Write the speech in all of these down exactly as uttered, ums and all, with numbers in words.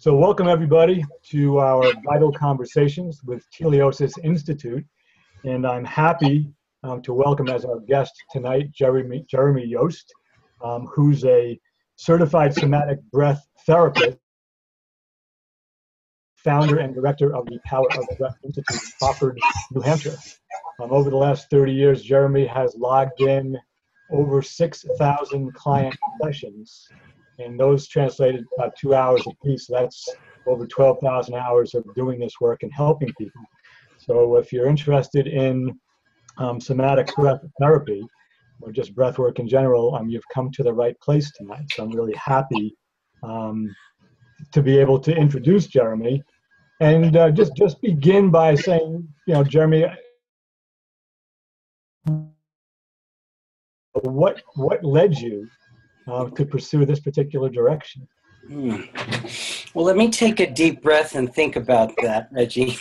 So welcome everybody to our Vital Conversations with Teleosis Institute. And I'm happy um, to welcome as our guest tonight, Jeremy, Jeremy Yost, um, who's a certified somatic breath therapist, founder and director of the Power of Breath Institute in Crawford, New Hampshire. Um, over the last thirty years, Jeremy has logged in over six thousand client sessions, and those translated about two hours a piece. So that's over twelve thousand hours of doing this work and helping people. So if you're interested in um, somatic breath therapy, or just breath work in general, um, you've come to the right place tonight. So I'm really happy um, to be able to introduce Jeremy. And uh, just, just begin by saying, you know, Jeremy, what, what led you uh, to pursue this particular direction? Hmm. Well, let me take a deep breath and think about that, Reggie.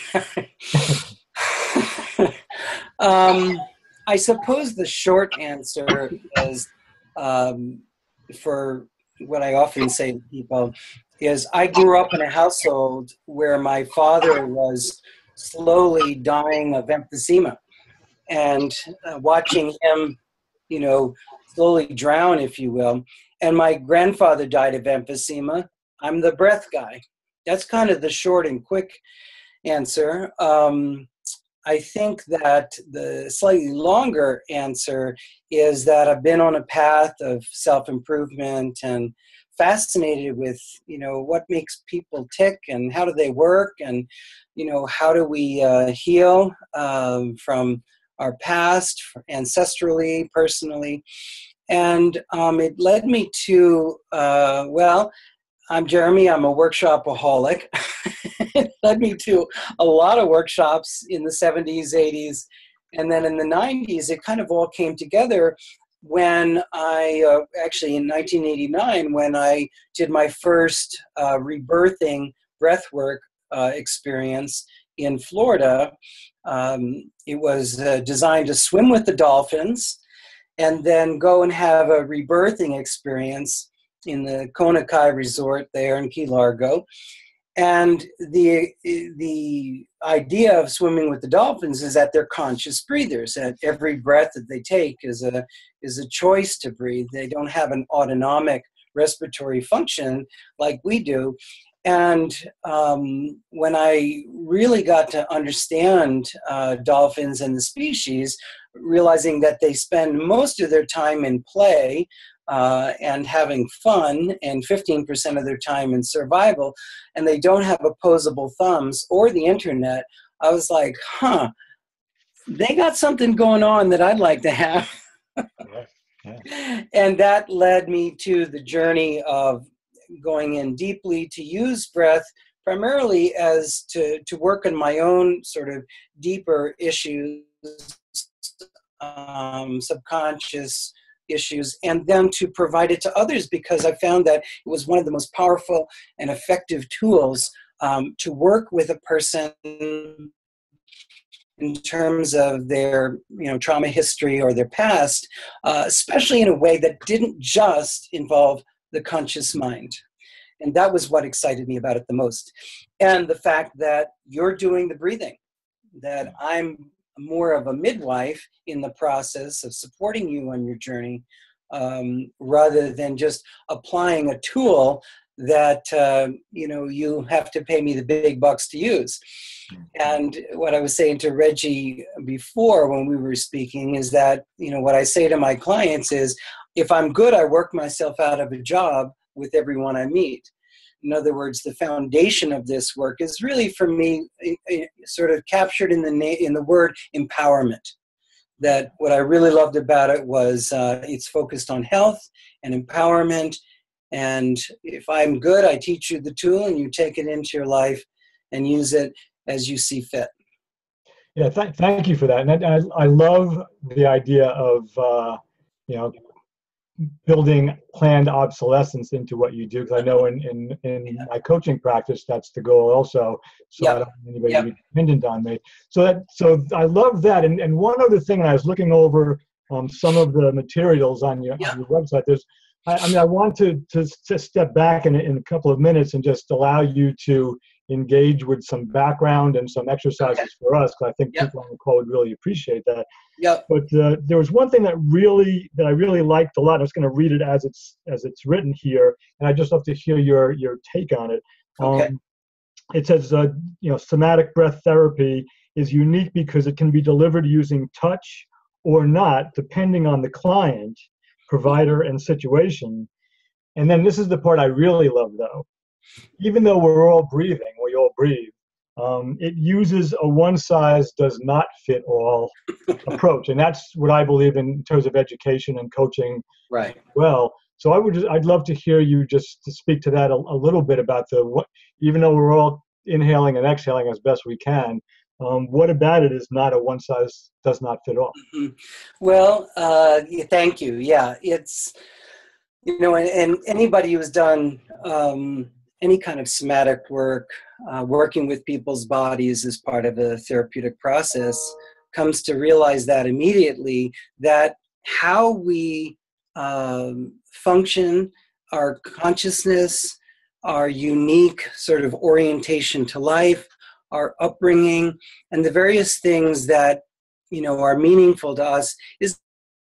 um, I suppose the short answer is, um, for what I often say to people, is I grew up in a household where my father was slowly dying of emphysema, and uh, watching him, you know, slowly drown, if you will. And my grandfather died of emphysema. I'm the breath guy. That's kind of the short and quick answer. Um, I think that the slightly longer answer is that I've been on a path of self-improvement and fascinated with, you know, what makes people tick and how do they work, and, you know, how do we uh, heal um, from our past, ancestrally, personally. And um, it led me to, uh, well, I'm Jeremy, I'm a workshopaholic. It led me to a lot of workshops in the seventies, eighties, and then in the nineties, it kind of all came together when I, uh, actually in nineteen eighty-nine, when I did my first uh, rebirthing breathwork uh, experience in Florida. Um, it was uh, designed to swim with the dolphins and then go and have a rebirthing experience in the Kona Kai Resort there in Key Largo. And the, the idea of swimming with the dolphins is that they're conscious breathers, that every breath that they take is a, is a choice to breathe. They don't have an autonomic respiratory function like we do. And um, when I really got to understand uh, dolphins and the species, realizing that they spend most of their time in play uh, and having fun, and fifteen percent of their time in survival, and they don't have opposable thumbs or the internet, I was like, huh, they got something going on that I'd like to have. Yeah. Yeah. And that led me to the journey of going in deeply to use breath primarily as to, to work on my own sort of deeper issues, um, subconscious issues, and then to provide it to others, because I found that it was one of the most powerful and effective tools um, to work with a person in terms of their, you know, trauma history or their past, uh, especially in a way that didn't just involve the conscious mind. And that was what excited me about it the most. And the fact that you're doing the breathing, that I'm more of a midwife in the process of supporting you on your journey, um, rather than just applying a tool that, uh, you know, you have to pay me the big bucks to use. And what I was saying to Reggie before when we were speaking is that, you know, what I say to my clients is, if I'm good, I work myself out of a job with everyone I meet. In other words, the foundation of this work is really, for me, sort of captured in the na- in the word empowerment. That what I really loved about it was uh, it's focused on health and empowerment. And if I'm good, I teach you the tool and you take it into your life and use it as you see fit. Yeah, th- thank you for that. And I, I love the idea of, uh, you know, building planned obsolescence into what you do, because I know in, in, in Yeah. my coaching practice, that's the goal also. So Yep. I don't want anybody Yep. to be dependent on me. So that, so I love that. And, and one other thing, and I was looking over um, some of the materials on your, Yep. on your website, there's, I, I mean, I want to, to, to step back in, in a couple of minutes and just allow you to engage with some background and some exercises Okay. for us, because I think Yep. people on the call would really appreciate that. Yep. But uh, there was one thing that really that I really liked a lot. I'm just going to read it as it's as it's written here, and I just love to hear your your take on it. Okay. Um, it says, uh, you know, somatic breath therapy is unique because it can be delivered using touch or not, depending on the client, provider, and situation. And then this is the part I really love, though. Even though we're all breathing, we all breathe, um, it uses a one-size-does-not-fit-all approach. And that's what I believe in, in terms of education and coaching Right. as well. So I would just, I'd love to hear you just to speak to that a, a little bit about the, what, even though we're all inhaling and exhaling as best we can, um, what about it is not a one-size-does-not-fit-all? Mhm. Well, uh, yeah, thank you. Yeah, it's, you know, and, and anybody who's done um, any kind of somatic work, uh, working with people's bodies as part of a therapeutic process, comes to realize that immediately, that how we um, function, our consciousness, our unique sort of orientation to life, our upbringing, and the various things that, you know, are meaningful to us is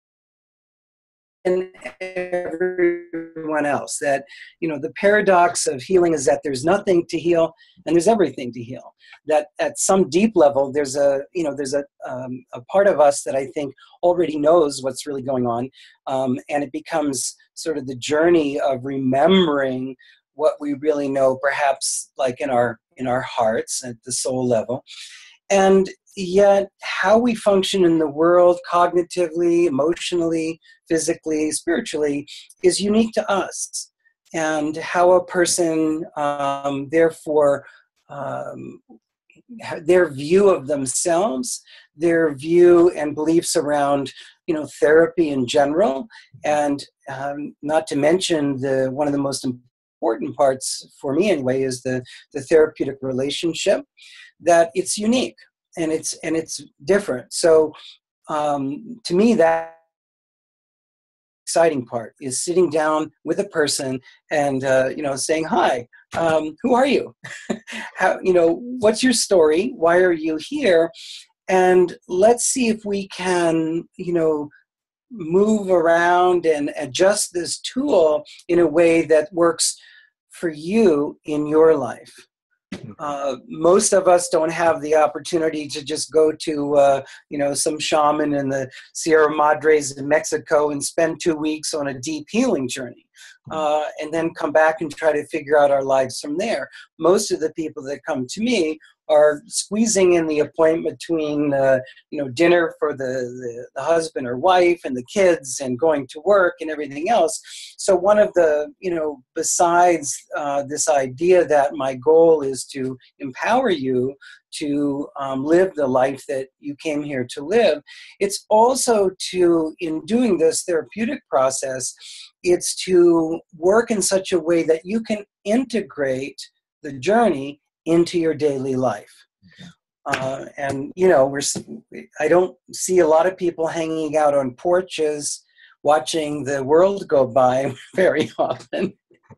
in everyone else. That, you know, the paradox of healing is that there's nothing to heal and there's everything to heal. That at some deep level, there's a, you know, there's a, um, a part of us that I think already knows what's really going on. Um, and it becomes sort of the journey of remembering what we really know, perhaps like in our, in our hearts at the soul level. And yet how we function in the world cognitively, emotionally, physically, spiritually is unique to us. And how a person, um, therefore, um, their view of themselves, their view and beliefs around, you know, therapy in general, and um, not to mention the one of the most important parts for me anyway is the, the therapeutic relationship, that it's unique and it's and it's different. So um, to me, that exciting part is sitting down with a person and uh, you know, saying, "Hi, um, who are you? How, you know, what's your story? Why are you here? And let's see if we can, you know, move around and adjust this tool in a way that works for you in your life." Uh, most of us don't have the opportunity to just go to, uh, you know, some shaman in the Sierra Madres in Mexico and spend two weeks on a deep healing journey, uh, and then come back and try to figure out our lives from there. Most of the people that come to me are squeezing in the appointment between, uh, you know, dinner for the, the, the husband or wife and the kids and going to work and everything else. So one of the, you know, besides uh, this idea that my goal is to empower you to um, live the life that you came here to live, it's also to, in doing this therapeutic process, it's to work in such a way that you can integrate the journey into your daily life. Okay. Uh, and, you know, we're, I don't see a lot of people hanging out on porches watching the world go by very often.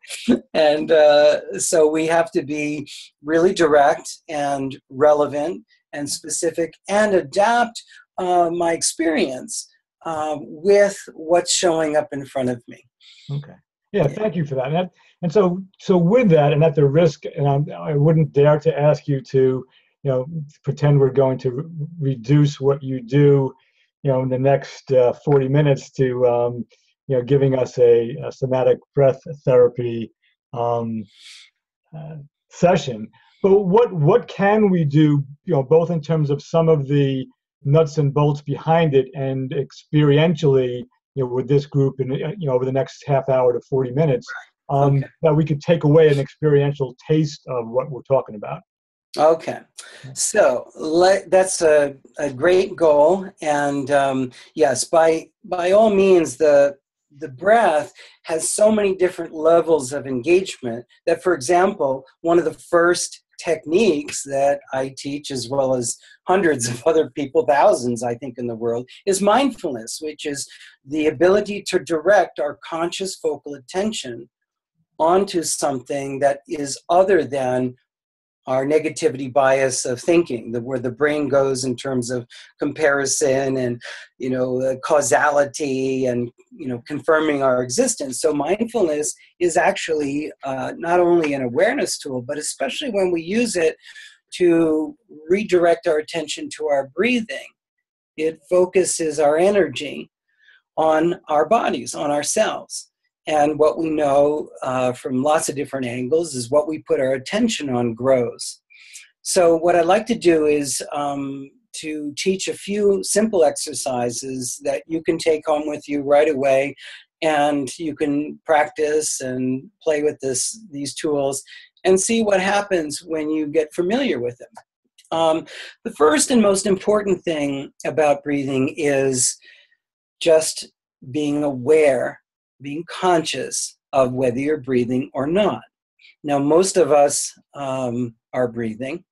And uh, so we have to be really direct and relevant and specific and adapt uh, my experience uh, with what's showing up in front of me. Okay. Yeah, thank you for that. And, that, and so, so with that, and at the risk, and I'm, I wouldn't dare to ask you to, you know, pretend we're going to re- reduce what you do, you know, in the next uh, forty minutes to, um, you know, giving us a, a somatic breath therapy um, uh, session. But what what can we do, you know, both in terms of some of the nuts and bolts behind it and experientially, you know, with this group and, you know, over the next half hour to forty minutes, um, Okay. that we could take away an experiential taste of what we're talking about. Okay, so let, that's a, a great goal, and um, yes, by by all means, the the breath has so many different levels of engagement that, for example, one of the first techniques that I teach, as well as hundreds of other people, thousands, I think, in the world, is mindfulness, which is the ability to direct our conscious focal attention onto something that is other than our negativity bias of thinking, the, where the brain goes in terms of comparison and, you know, uh, causality and, you know, confirming our existence. So mindfulness is actually uh, not only an awareness tool, but especially when we use it to redirect our attention to our breathing, it focuses our energy on our bodies, on ourselves. And what we know uh, from lots of different angles is what we put our attention on grows. So what I'd like to do is um, to teach a few simple exercises that you can take home with you right away, and you can practice and play with this, these tools and see what happens when you get familiar with them. Um, the first and most important thing about breathing is just being aware, being conscious of whether you're breathing or not. Now, most of us um, are breathing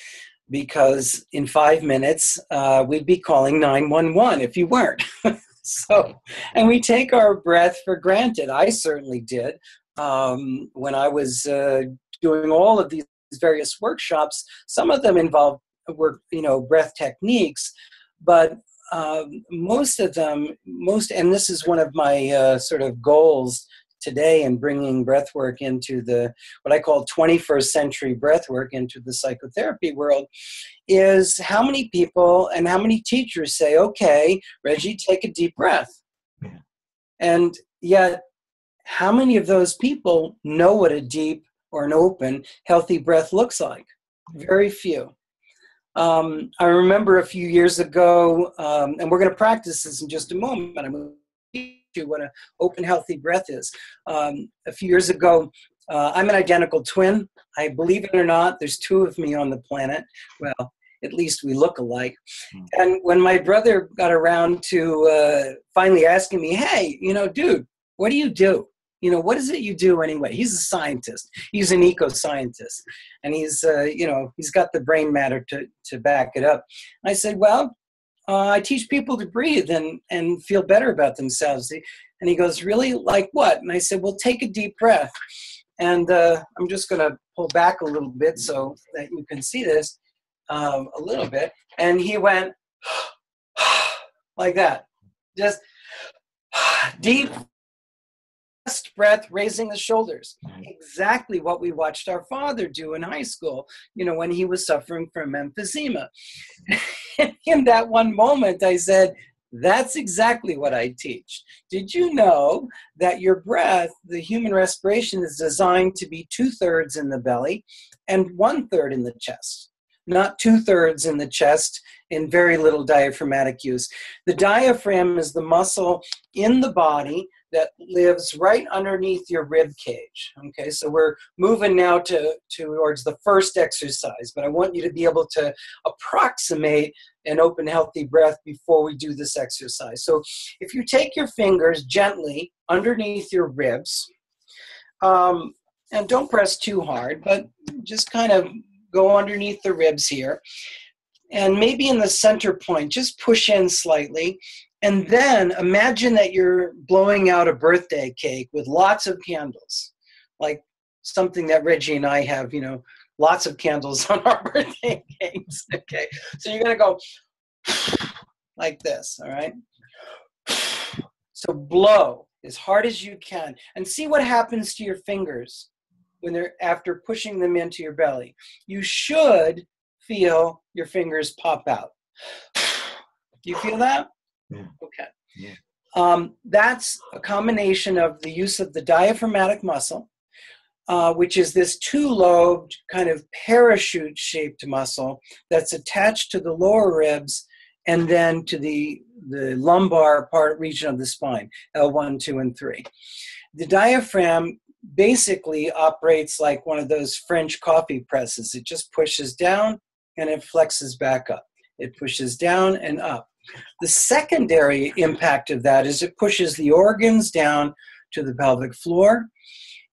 because in five minutes, uh, we'd be calling nine one one if you weren't. So, and we take our breath for granted. I certainly did. Um, when I was uh, doing all of these various workshops, some of them involved were, you know, breath techniques, but Um, most of them, most, and this is one of my uh, sort of goals today in bringing breathwork into the, what I call twenty-first century breathwork into the psychotherapy world, is how many people and how many teachers say, okay, Reggie, take a deep breath. Yeah. And yet, how many of those people know what a deep or an open, healthy breath looks like? Very few. Um, I remember a few years ago, um, and we're going to practice this in just a moment. I'm going to teach you what an open, healthy breath is. Um, a few years ago, uh, I'm an identical twin. I believe it or not, there's two of me on the planet. Well, at least we look alike. And when my brother got around to uh, finally asking me, hey, you know, dude, what do you do? You know, what is it you do anyway? He's a scientist. He's an eco-scientist. And he's, uh, you know, he's got the brain matter to, to back it up. And I said, well, uh, I teach people to breathe and, and feel better about themselves. And he goes, really? Like what? And I said, well, take a deep breath. And uh, I'm just going to pull back a little bit so that you can see this um, a little bit. And he went like that. Just deep breath, raising the shoulders. Exactly what we watched our father do in high school, you know, when he was suffering from emphysema. In that one moment, I said, that's exactly what I teach. Did you know that your breath, the human respiration, is designed to be two-thirds in the belly and one-third in the chest? Not two-thirds in the chest and very little diaphragmatic use. The diaphragm is the muscle in the body that lives right underneath your rib cage. Okay, so we're moving now to, towards the first exercise, but I want you to be able to approximate an open, healthy breath before we do this exercise. So if you take your fingers gently underneath your ribs, um, and don't press too hard, but just kind of go underneath the ribs here, and maybe in the center point, just push in slightly. And then imagine that you're blowing out a birthday cake with lots of candles, like something that Reggie and I have, you know, lots of candles on our birthday cakes. Okay, so you're going to go like this, all right? So blow as hard as you can and see what happens to your fingers when they're after pushing them into your belly. You should feel your fingers pop out. Do you feel that? Yeah. Okay. Yeah. Um, that's a combination of the use of the diaphragmatic muscle, uh, which is this two-lobed kind of parachute-shaped muscle that's attached to the lower ribs and then to the, the lumbar part region of the spine, L one, two, and three. The diaphragm basically operates like one of those French coffee presses. It just pushes down and it flexes back up. It pushes down and up. The secondary impact of that is it pushes the organs down to the pelvic floor,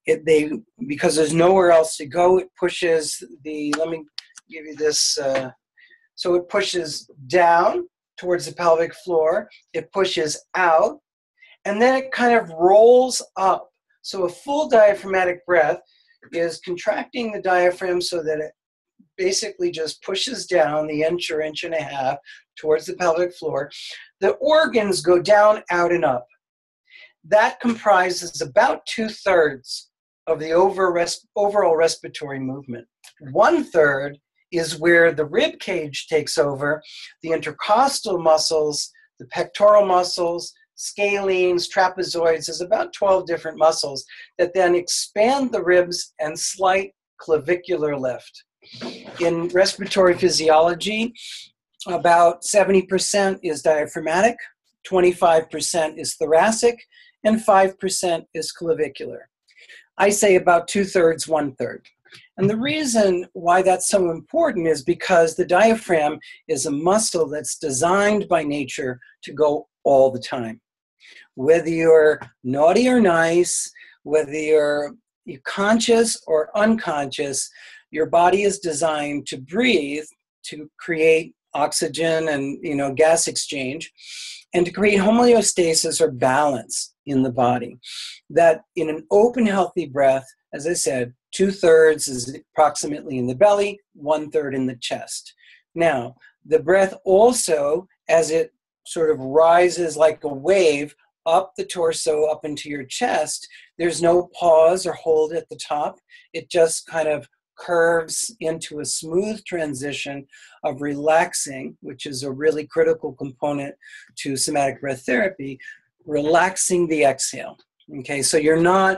it, they, because there's nowhere else to go, it pushes the, let me give you this, uh, so it pushes down towards the pelvic floor, it pushes out, and then it kind of rolls up. So a full diaphragmatic breath is contracting the diaphragm so that it basically just pushes down the inch or inch and a half towards the pelvic floor. The organs go down, out, and up. That comprises about two-thirds of the over res- overall respiratory movement. One-third is where the rib cage takes over, the intercostal muscles, the pectoral muscles, scalenes, trapezoids. There's about twelve different muscles that then expand the ribs and slight clavicular lift. In respiratory physiology, about seventy percent is diaphragmatic, twenty-five percent is thoracic, and five percent is clavicular. I say about two-thirds, one-third. And the reason why that's so important is because the diaphragm is a muscle that's designed by nature to go all the time. Whether you're naughty or nice, whether you're conscious or unconscious, your body is designed to breathe, to create oxygen and, you know, gas exchange, and to create homeostasis or balance in the body. That in an open, healthy breath, as I said, two-thirds is approximately in the belly, one-third in the chest. Now, the breath also, as it sort of rises like a wave up the torso, up into your chest, there's no pause or hold at the top. It just kind of curves into a smooth transition of relaxing, which is a really critical component to somatic breath therapy, relaxing the exhale. Okay, so you're not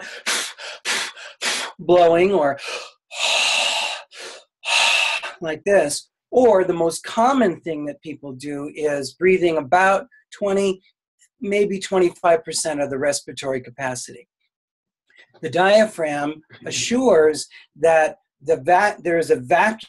blowing or like this. Or the most common thing that people do is breathing about twenty, maybe twenty-five percent of the respiratory capacity. The diaphragm assures that the va- there is a vacuum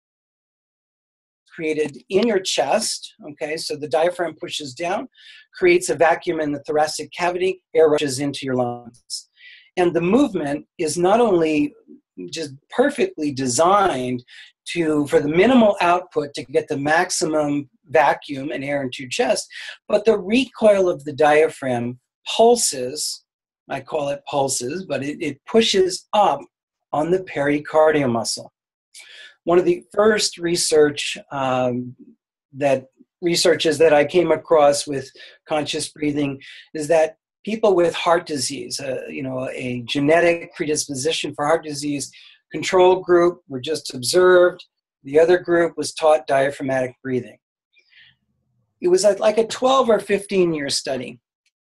created in your chest, okay? So the diaphragm pushes down, creates a vacuum in the thoracic cavity, air rushes into your lungs. And the movement is not only just perfectly designed to, for the minimal output to get the maximum vacuum and air into your chest, but the recoil of the diaphragm pulses, I call it pulses, but it, it pushes up on the pericardial muscle. One of the first research um, that researches that I came across with conscious breathing is that people with heart disease, uh, you know, a genetic predisposition for heart disease, control group were just observed. The other group was taught diaphragmatic breathing. It was like a twelve or fifteen year study.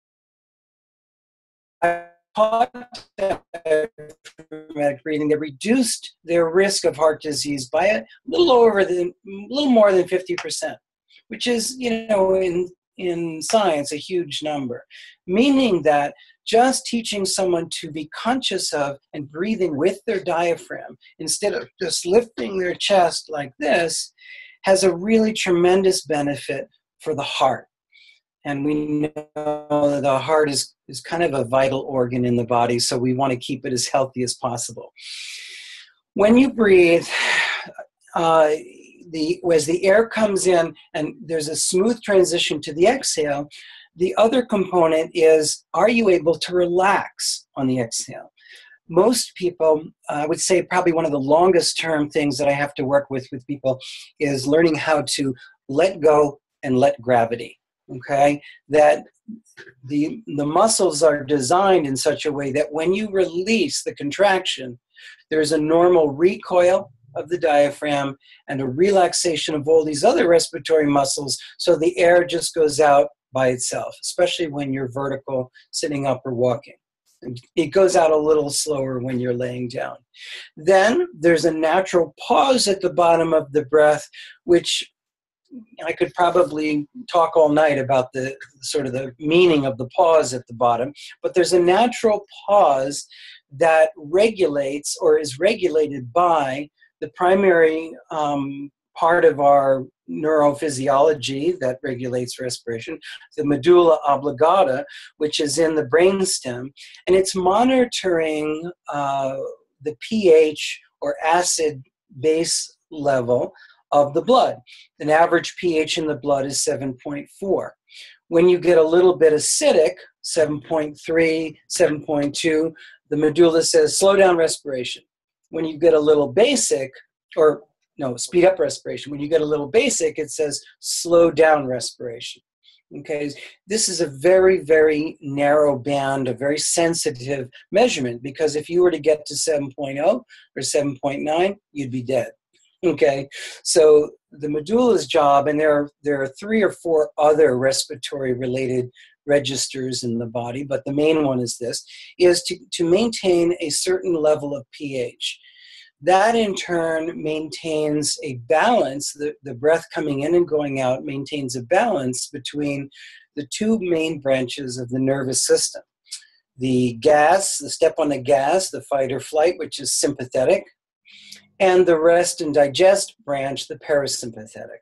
I taught diaphragmatic breathing that reduced their risk of heart disease by a little over than, a little more than fifty percent, which is, you know, in in science, a huge number, meaning that just teaching someone to be conscious of and breathing with their diaphragm instead of just lifting their chest like this has a really tremendous benefit for the heart. And we know that the heart is, is kind of a vital organ in the body, so we want to keep it as healthy as possible. When you breathe, uh, The, as the air comes in and there's a smooth transition to the exhale, the other component is, are you able to relax on the exhale? Most people, I would say probably one of the longest term things that I have to work with with people is learning how to let go and let gravity, okay? That the, the muscles are designed in such a way that when you release the contraction, there's a normal recoil of the diaphragm and a relaxation of all these other respiratory muscles, so the air just goes out by itself, especially when you're vertical, sitting up or walking. It goes out a little slower when you're laying down. Then there's a natural pause at the bottom of the breath, which I could probably talk all night about the sort of the meaning of the pause at the bottom, but there's a natural pause that regulates or is regulated by the primary um, part of our neurophysiology that regulates respiration, the medulla oblongata, which is in the brainstem, and it's monitoring uh, the pH or acid base level of the blood. An average pH in the blood is seven point four. When you get a little bit acidic, seven point three, seven point two, the medulla says slow down respiration. When you get a little basic, or no, speed up respiration. When you get a little basic, it says slow down respiration. Okay, this is a very, very narrow band, a very sensitive measurement, because if you were to get to seven point oh or seven point nine, you'd be dead. Okay, so the medulla's job, and there are, there are three or four other respiratory related registers in the body, but the main one is this, is to, to maintain a certain level of pH. That in turn maintains a balance, the, the breath coming in and going out maintains a balance between the two main branches of the nervous system. The gas, the step on the gas, the fight or flight, which is sympathetic, and the rest and digest branch, the parasympathetic.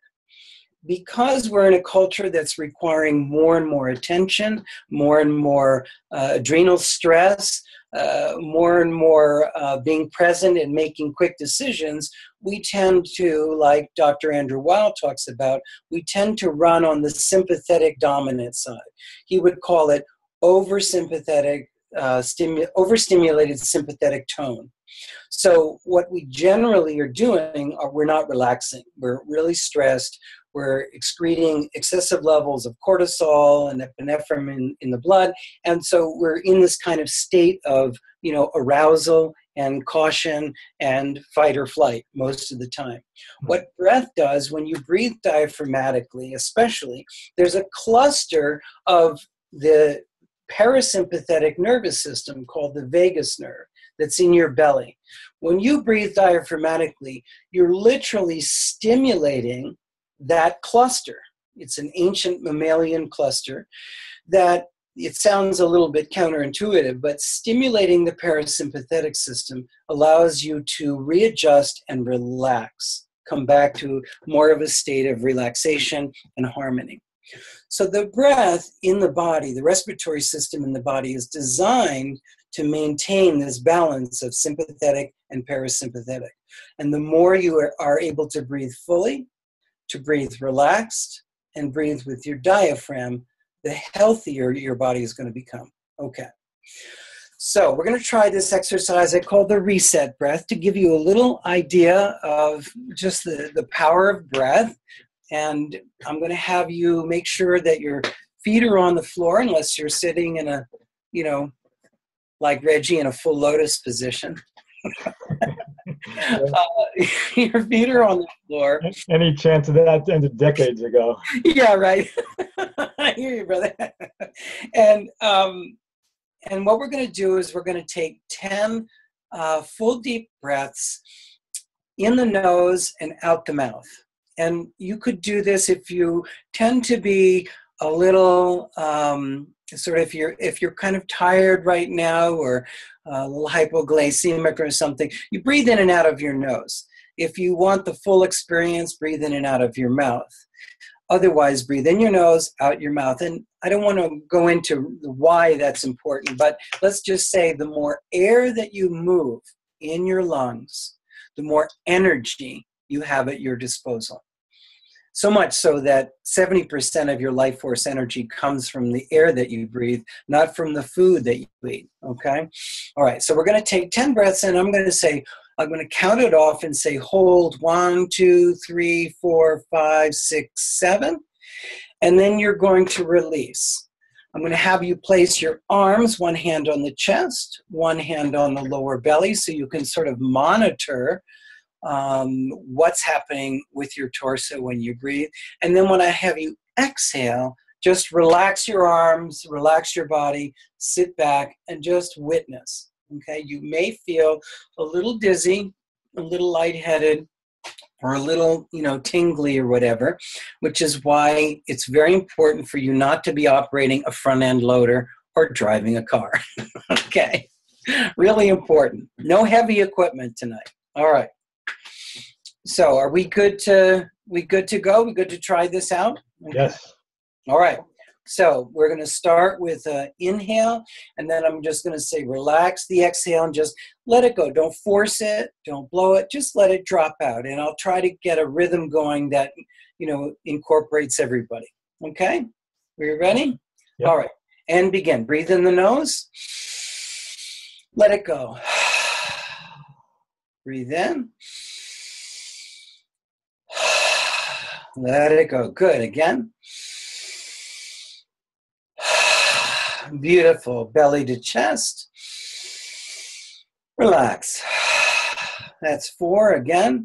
Because we're in a culture that's requiring more and more attention, more and more uh, adrenal stress, uh, more and more uh, being present and making quick decisions, we tend to, like Doctor Andrew Weil talks about, we tend to run on the sympathetic dominant side. He would call it oversympathetic, uh, stimu- overstimulated sympathetic tone. So what we generally are doing are we're not relaxing. We're really stressed. We're excreting excessive levels of cortisol and epinephrine in, in the blood. And so we're in this kind of state of, you know, arousal and caution and fight or flight most of the time. What breath does, when you breathe diaphragmatically, especially, there's a cluster of the parasympathetic nervous system called the vagus nerve that's in your belly. When you breathe diaphragmatically, you're literally stimulating that cluster. It's an ancient mammalian cluster that, it sounds a little bit counterintuitive, but stimulating the parasympathetic system allows you to readjust and relax, come back to more of a state of relaxation and harmony. So the breath in the body, the respiratory system in the body, is designed to maintain this balance of sympathetic and parasympathetic. And the more you are, are able to breathe fully, to breathe relaxed, and breathe with your diaphragm, the healthier your body is going to become. Okay. So we're going to try this exercise I call the reset breath to give you a little idea of just the, the power of breath. And I'm going to have you make sure that your feet are on the floor, unless you're sitting in a, you know, like Reggie, in a full lotus position. uh, your feet are on the floor. Any chance of that ended decades ago. Yeah, right. I hear you, brother. and um, and what we're going to do is we're going to take ten uh, full deep breaths in the nose and out the mouth. And you could do this if you tend to be a little um, sort of, if you're if you're kind of tired right now, or a little hypoglycemic or something, you breathe in and out of your nose. If you want the full experience, breathe in and out of your mouth. Otherwise, breathe in your nose, out your mouth. And I don't want to go into why that's important, but let's just say the more air that you move in your lungs, the more energy you have at your disposal. So much so that seventy percent of your life force energy comes from the air that you breathe, not from the food that you eat, okay? All right, so we're going to take ten breaths in. I'm going to say, I'm going to count it off and say, hold one, two, three, four, five, six, seven. And then you're going to release. I'm going to have you place your arms, one hand on the chest, one hand on the lower belly, so you can sort of monitor um, what's happening with your torso when you breathe. And then when I have you exhale, just relax your arms, relax your body, sit back, and just witness. Okay, you may feel a little dizzy, a little lightheaded, or a little, you know, tingly or whatever, which is why it's very important for you not to be operating a front-end loader or driving a car. Okay, really important. No heavy equipment tonight. All right. So are we good to we good to go? We good to try this out? Okay. Yes. All right. So we're going to start with uh, inhale, and then I'm just going to say relax the exhale and just let it go. Don't force it. Don't blow it. Just let it drop out. And I'll try to get a rhythm going that, you know, incorporates everybody. Okay? Are you ready? Yep. All right. And begin. Breathe in the nose. Let it go. Breathe in. Let it go. Good. Again. Beautiful. Belly to chest. Relax. That's four. Again.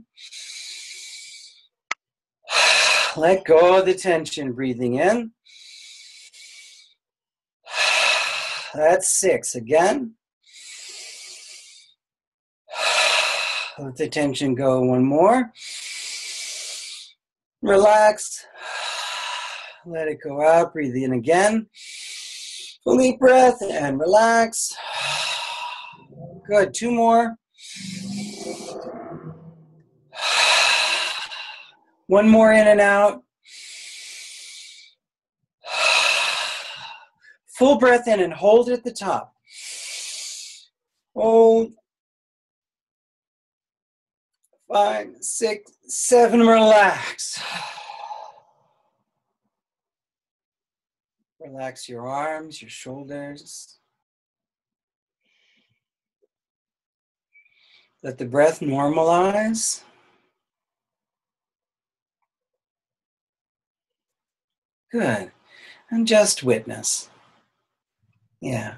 Let go of the tension. Breathing in. That's six. Again. Let the tension go. One more. Relax. Let it go out. Breathe in again. Full deep breath and relax. Good. Two more. One more in and out. Full breath in and hold at the top. Hold. Five, six, seven, relax. Relax your arms, your shoulders. Let the breath normalize. Good. And just witness. Yeah.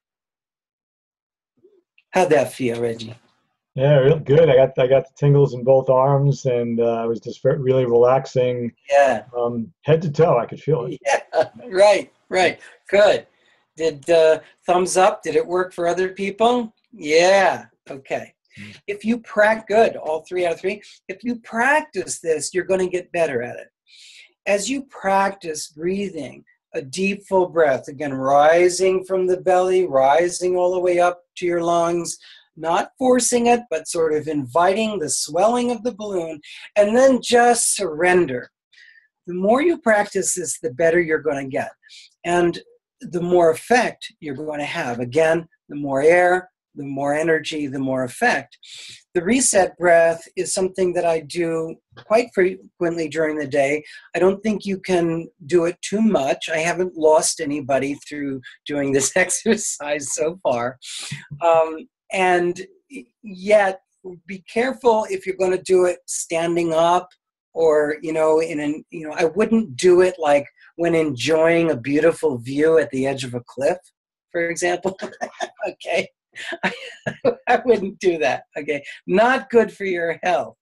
How'd that feel, Reggie? Yeah, real good. I got I got the tingles in both arms, and uh, I was just very, really relaxing. Yeah. Um, head to toe, I could feel it. Yeah. Right. Right. Good. Did uh, thumbs up? Did it work for other people? Yeah. Okay. Mm-hmm. If you practice, good. All three out of three. If you practice this, you're going to get better at it. As you practice breathing, a deep full breath, again, rising from the belly, rising all the way up to your lungs. Not forcing it, but sort of inviting the swelling of the balloon, and then just surrender. The more you practice this, the better you're going to get. And the more effect you're going to have. Again, the more air, the more energy, the more effect. The reset breath is something that I do quite frequently during the day. I don't think you can do it too much. I haven't lost anybody through doing this exercise so far. Um, And yet, be careful if you're going to do it standing up, or, you know, in an, you know, I wouldn't do it like when enjoying a beautiful view at the edge of a cliff, for example. Okay. I, I wouldn't do that. Okay. Not good for your health.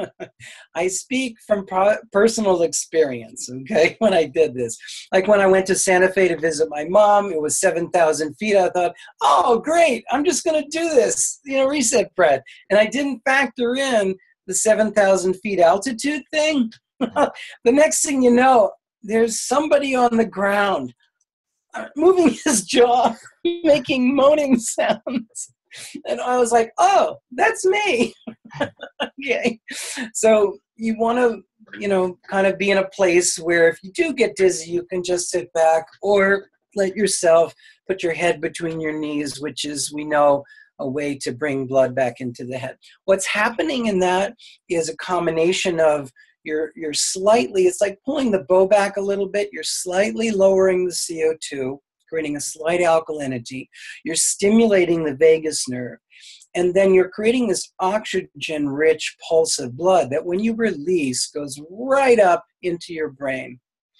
I speak from pro- personal experience, okay, when I did this. Like when I went to Santa Fe to visit my mom, it was seven thousand feet. I thought, oh, great, I'm just going to do this, you know, reset breath. And I didn't factor in the seven thousand feet altitude thing. The next thing you know, there's somebody on the ground uh, moving his jaw, making moaning sounds. And I was like, oh, that's me. Okay. So you want to, you know, kind of be in a place where if you do get dizzy, you can just sit back or let yourself put your head between your knees, which is, we know, a way to bring blood back into the head. What's happening in that is a combination of you're, you're slightly, it's like pulling the bow back a little bit. You're slightly lowering the C O two, creating a slight alkalinity. You're stimulating the vagus nerve. And then you're creating this oxygen-rich pulse of blood that when you release goes right up into your brain.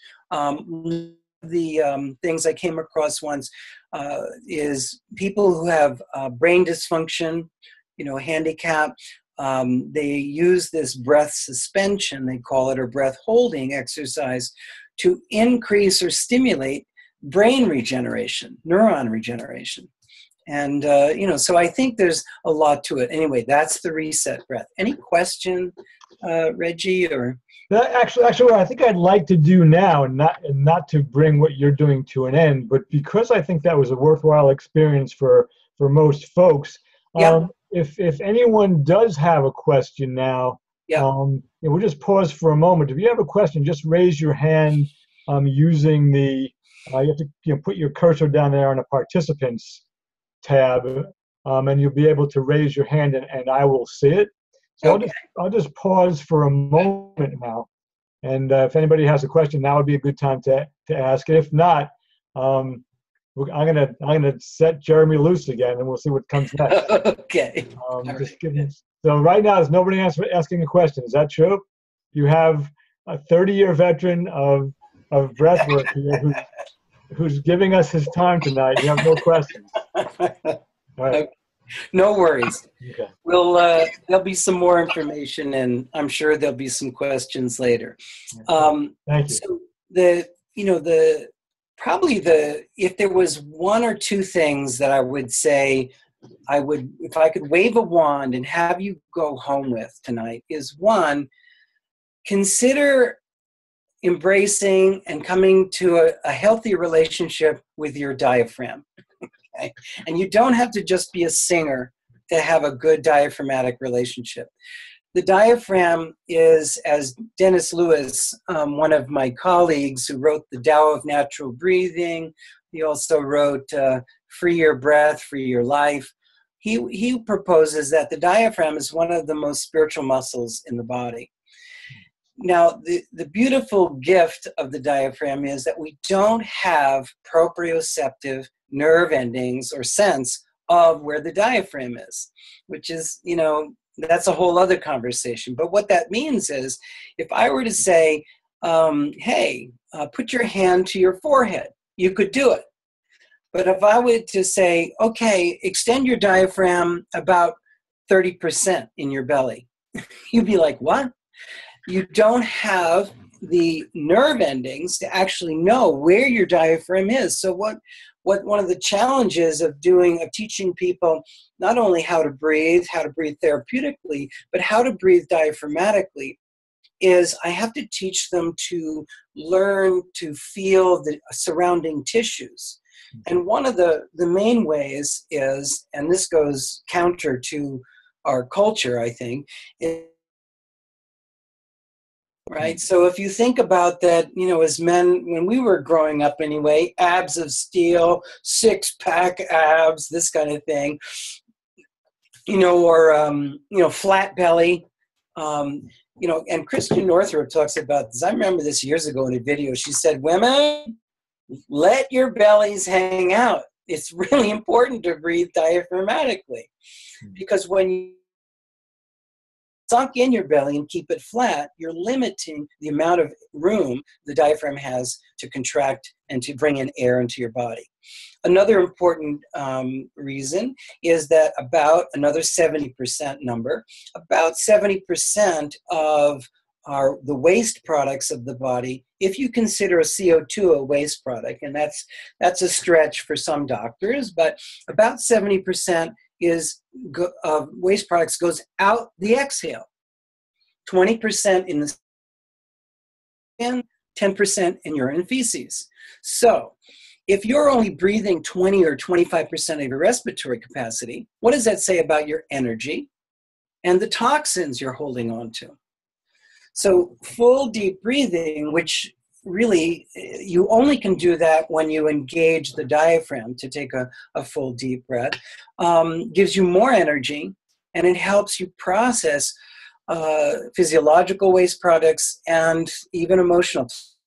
Um, the um, things I came across once uh, is people who have uh, brain dysfunction, you know, handicap, um, they use this breath suspension, they call it, or breath holding exercise to increase or stimulate brain regeneration, neuron regeneration. And, uh, you know, so I think there's a lot to it. Anyway, that's the reset breath. Any question, uh, Reggie, or? That actually, actually, what I think I'd like to do now, and not and not to bring what you're doing to an end, but because I think that was a worthwhile experience for, for most folks. Yeah. Um, if if anyone does have a question now, Yeah. Um, you know, we'll just pause for a moment. If you have a question, just raise your hand um, using the, uh, you have to you know, put your cursor down there on the participants tab, um, and you'll be able to raise your hand and, and I will see it. So I'll Okay. just, I'll just pause for a moment now. And uh, if anybody has a question, now would be a good time to, to ask it. If not, um, I'm gonna I'm gonna set Jeremy loose again, and we'll see what comes next. Okay. Um, All just right. give me, so right now, there's nobody ask, asking a question. Is that true? You have a thirty-year veteran of of breathwork here who's who's giving us his time tonight. You have no questions. All right. No worries. Okay. We'll uh, there'll be some more information, and I'm sure there'll be some questions later. Um, Thank you. so the you know the probably the if there was one or two things that I would say I would, if I could wave a wand and have you go home with tonight, is one, consider embracing and coming to a, a healthy relationship with your diaphragm. Okay? And you don't have to just be a singer to have a good diaphragmatic relationship. The diaphragm is, as Dennis Lewis, um, one of my colleagues who wrote the Tao of Natural Breathing, he also wrote uh, Free Your Breath, Free Your Life. He, he proposes that the diaphragm is one of the most spiritual muscles in the body. Now, the, the beautiful gift of the diaphragm is that we don't have proprioceptive nerve endings or sense of where the diaphragm is, which is, you know, that's a whole other conversation. But what that means is, if I were to say, um, hey, uh, put your hand to your forehead, you could do it. But if I were to say, okay, extend your diaphragm about thirty percent in your belly, you'd be like, what? You don't have the nerve endings to actually know where your diaphragm is. So what, what one of the challenges of doing, of teaching people not only how to breathe, how to breathe therapeutically, but how to breathe diaphragmatically, is I have to teach them to learn to feel the surrounding tissues. And one of the, the main ways is, and this goes counter to our culture, I think, is, right? So if you think about that, you know, as men, when we were growing up anyway, abs of steel, six-pack abs, this kind of thing, you know, or, um, you know, flat belly, um, you know, and Christian Northrup talks about this. I remember this years ago in a video. She said, women, let your bellies hang out. It's really important to breathe diaphragmatically, because when you sunk in your belly and keep it flat, you're limiting the amount of room the diaphragm has to contract and to bring in air into your body. Another important um, reason is that about another seventy percent number, about seventy percent of our the waste products of the body, if you consider a C O two a waste product, and that's that's a stretch for some doctors, but about seventy percent is go, uh, waste products goes out the exhale. twenty percent in the skin, ten percent in urine and feces. So if you're only breathing twenty or twenty-five percent of your respiratory capacity, what does that say about your energy and the toxins you're holding on to? So full deep breathing, which really you only can do that when you engage the diaphragm to take a, a full deep breath, um, gives you more energy, and it helps you process uh, physiological waste products and even emotional.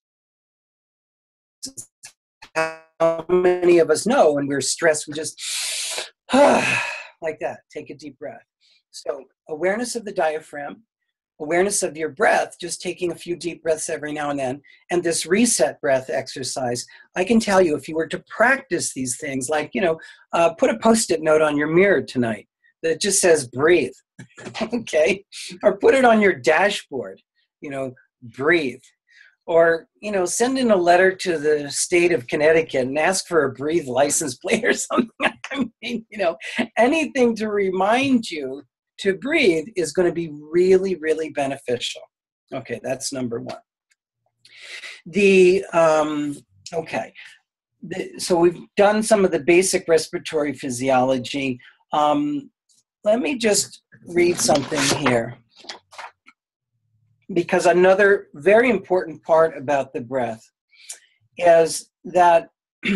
How many of us know when we're stressed, we just like that, take a deep breath. So awareness of the diaphragm, awareness of your breath, just taking a few deep breaths every now and then, and this reset breath exercise. I can tell you, if you were to practice these things, like, you know, uh, put a Post-it note on your mirror tonight that just says breathe, okay? Or put it on your dashboard, you know, breathe. Or, you know, send in a letter to the state of Connecticut and ask for a breathe license plate or something. I mean, you know, anything to remind you to breathe is going to be really, really beneficial. Okay, that's number one. The, um, okay, the, so we've done some of the basic respiratory physiology. Um, let me just read something here. because another very important part about the breath is that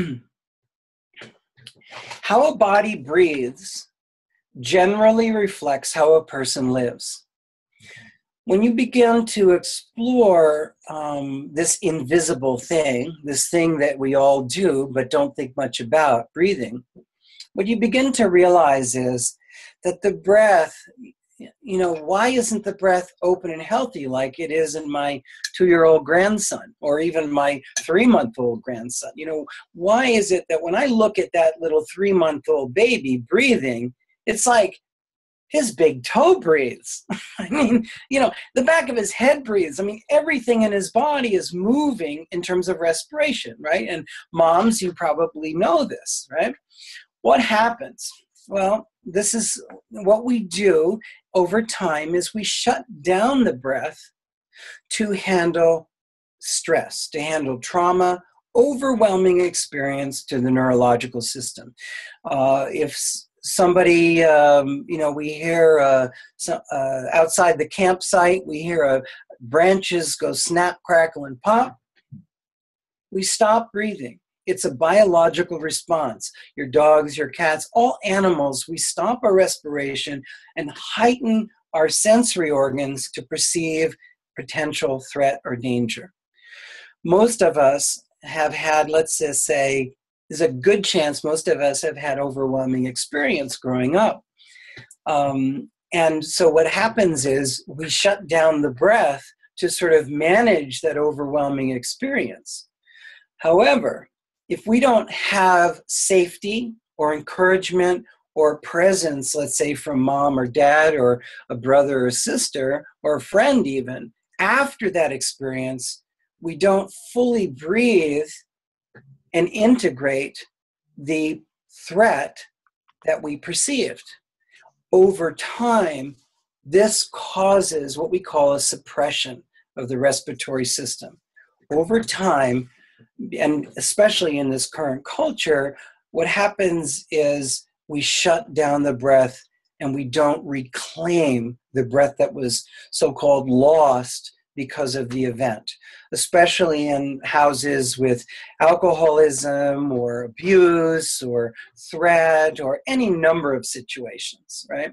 how a body breathes generally reflects how a person lives. When you begin to explore um, this invisible thing, this thing that we all do but don't think much about, breathing, what you begin to realize is that the breath, you know, why isn't the breath open and healthy like it is in my two-year-old grandson or even my three-month-old grandson? You know, why is it that when I look at that little three-month-old baby breathing, it's like his big toe breathes. I mean, you know, the back of his head breathes. I mean, everything in his body is moving in terms of respiration, right? And moms, you probably know this, right? What happens? Well, this is what we do over time is we shut down the breath to handle stress, to handle trauma, overwhelming experience to the neurological system. Uh, if somebody, um, you know, we hear uh, so, uh, outside the campsite, we hear uh, branches go snap, crackle, and pop, we stop breathing. It's a biological response. Your dogs, your cats, all animals, we stop our respiration and heighten our sensory organs to perceive potential threat or danger. Most of us have had, let's just say, there's a good chance most of us have had overwhelming experience growing up. Um, and so what happens is we shut down the breath to sort of manage that overwhelming experience. However, if we don't have safety or encouragement or presence, let's say from mom or dad or a brother or sister or a friend even, after that experience, we don't fully breathe and integrate the threat that we perceived. Over time, this causes what we call a suppression of the respiratory system. Over time, and especially in this current culture, what happens is we shut down the breath and we don't reclaim the breath that was so-called lost because of the event, especially in houses with alcoholism or abuse or threat or any number of situations, right?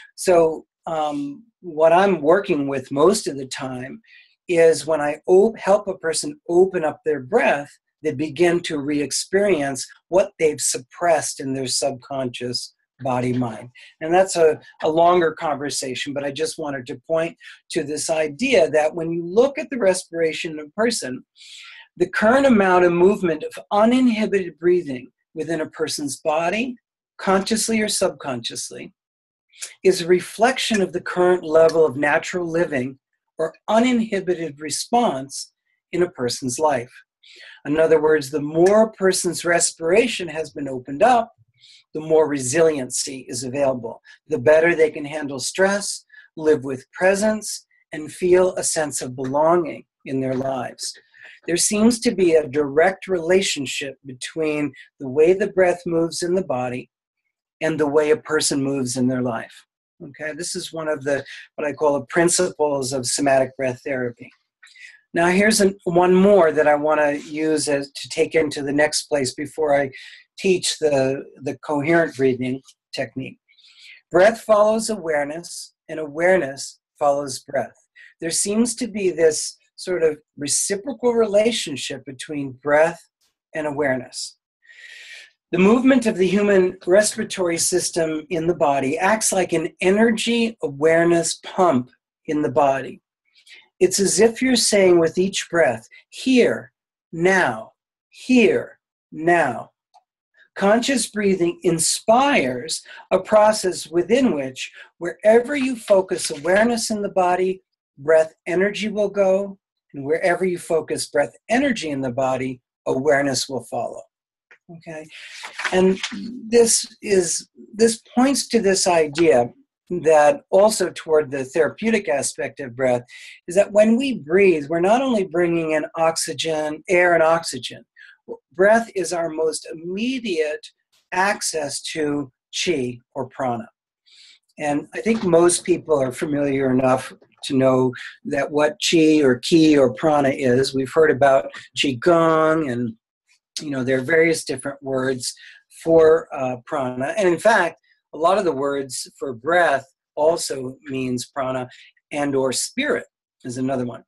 So um, what I'm working with most of the time is when I op- help a person open up their breath, they begin to re-experience what they've suppressed in their subconscious body mind. And that's a, a longer conversation, but I just wanted to point to this idea that when you look at the respiration of a person, the current amount of movement of uninhibited breathing within a person's body, consciously or subconsciously, is a reflection of the current level of natural living or uninhibited response in a person's life. In other words, the more a person's respiration has been opened up, the more resiliency is available. The better they can handle stress, live with presence, and feel a sense of belonging in their lives. There seems to be a direct relationship between the way the breath moves in the body and the way a person moves in their life. Okay, this is one of the, what I call the principles of somatic breath therapy. Now here's an, one more that I want to use as, to take into the next place before I teach the, the coherent breathing technique. Breath follows awareness, and awareness follows breath. There seems to be this sort of reciprocal relationship between breath and awareness. The movement of the human respiratory system in the body acts like an energy awareness pump in the body. It's as if you're saying with each breath, here, now, here, now. Conscious breathing inspires a process within which wherever you focus awareness in the body, breath energy will go, and wherever you focus breath energy in the body, awareness will follow. Okay, and this is this points to this idea that also toward the therapeutic aspect of breath is that when we breathe, we're not only bringing in oxygen, air and oxygen. Breath is our most immediate access to chi or prana. And I think most people are familiar enough to know that what chi or ki or prana is. We've heard about qigong, and you know there are various different words for uh, prana. And in fact, a lot of the words for breath also means prana, and or spirit is another one.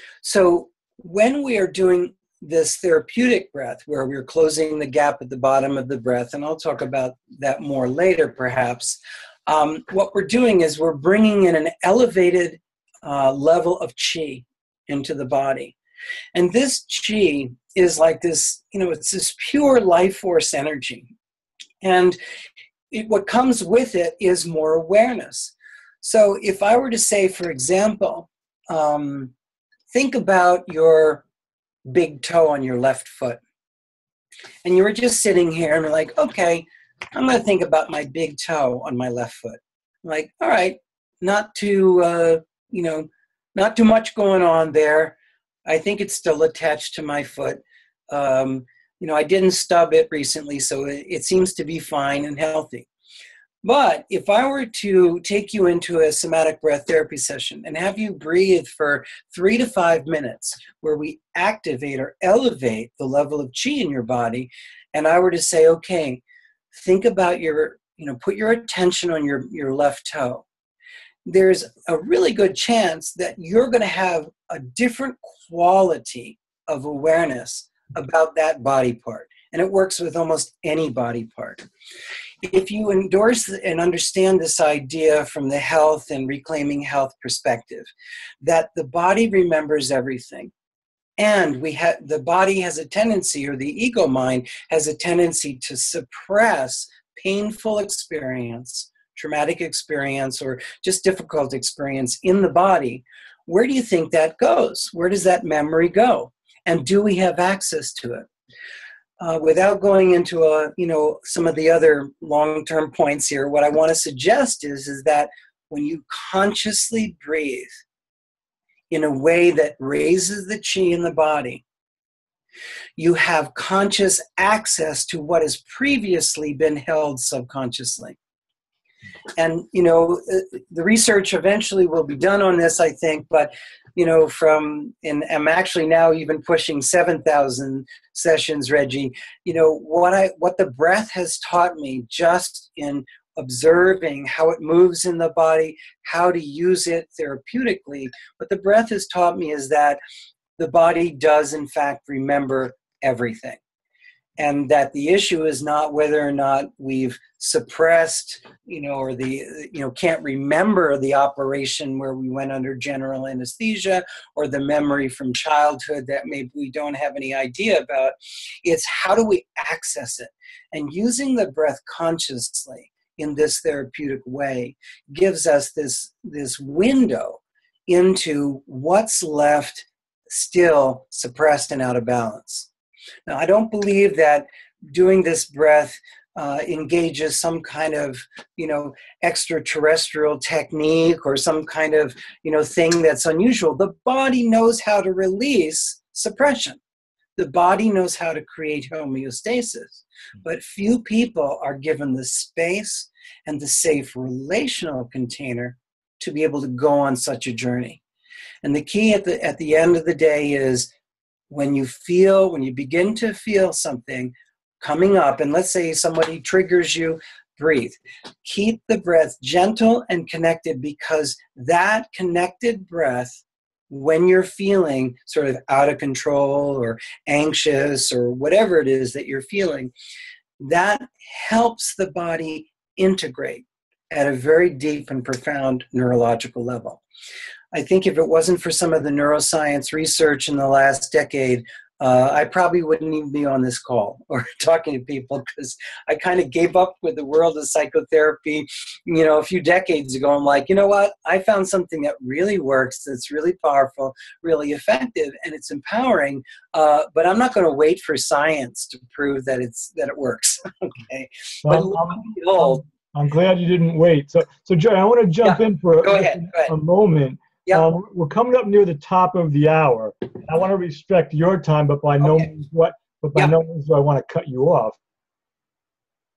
So when we are doing this therapeutic breath, where we're closing the gap at the bottom of the breath, and I'll talk about that more later perhaps, um, what we're doing is we're bringing in an elevated uh, level of chi into the body. And this chi is like this, you know, it's this pure life force energy. And it, what comes with it is more awareness. So if I were to say, for example, um, think about your big toe on your left foot. And you were just sitting here and you're like, okay, I'm going to think about my big toe on my left foot. I'm like, all right, not too, uh, you know, not too much going on there. I think it's still attached to my foot. Um, you know, I didn't stub it recently, so it, it seems to be fine and healthy. But if I were to take you into a somatic breath therapy session and have you breathe for three to five minutes where we activate or elevate the level of chi in your body, and I were to say, okay, think about your, you know, put your attention on your, your left toe, there's a really good chance that you're going to have a different quality of awareness about that body part. And it works with almost any body part. If you endorse and understand this idea from the health and reclaiming health perspective, that the body remembers everything, and we have the body has a tendency, or the ego mind has a tendency to suppress painful experience, traumatic experience, or just difficult experience in the body. Where do you think that goes? Where does that memory go? And do we have access to it? Uh, without going into a, you know, some of the other long-term points here, what I want to suggest is, is that when you consciously breathe in a way that raises the chi in the body, you have conscious access to what has previously been held subconsciously. And, you know, the research eventually will be done on this, I think, but, you know, from, and I'm actually now even pushing seven thousand sessions, Reggie, you know, what I, what the breath has taught me just in observing how it moves in the body, how to use it therapeutically, what the breath has taught me is that the body does, in fact, remember everything. And that the issue is not whether or not we've suppressed, you know, or the, you know, can't remember the operation where we went under general anesthesia, or the memory from childhood that maybe we don't have any idea about. It's how do we access it? And using the breath consciously in this therapeutic way gives us this, this window into what's left still suppressed and out of balance. Now, I don't believe that doing this breath uh, engages some kind of, you know, extraterrestrial technique or some kind of, you know, thing that's unusual. The body knows how to release suppression. The body knows how to create homeostasis. But few people are given the space and the safe relational container to be able to go on such a journey. And the key at the, at the end of the day is, when you feel, when you begin to feel something coming up, and let's say somebody triggers you, breathe. Keep the breath gentle and connected, because that connected breath, when you're feeling sort of out of control or anxious or whatever it is that you're feeling, that helps the body integrate at a very deep and profound neurological level. I think if it wasn't for some of the neuroscience research in the last decade, uh, I probably wouldn't even be on this call or talking to people, because I kind of gave up with the world of psychotherapy, you know, a few decades ago. I'm like, you know what? I found something that really works, that's really powerful, really effective, and it's empowering. Uh, but I'm not going to wait for science to prove that it's that it works. Okay. Well, but I'm, old, I'm, I'm glad you didn't wait. So, so Jerry, I want to jump yeah, in for go a, ahead, go ahead. a moment. Yep. Um, we're coming up near the top of the hour. I want to respect your time, but by no Okay. means what, but by Yep. no means do I want to cut you off.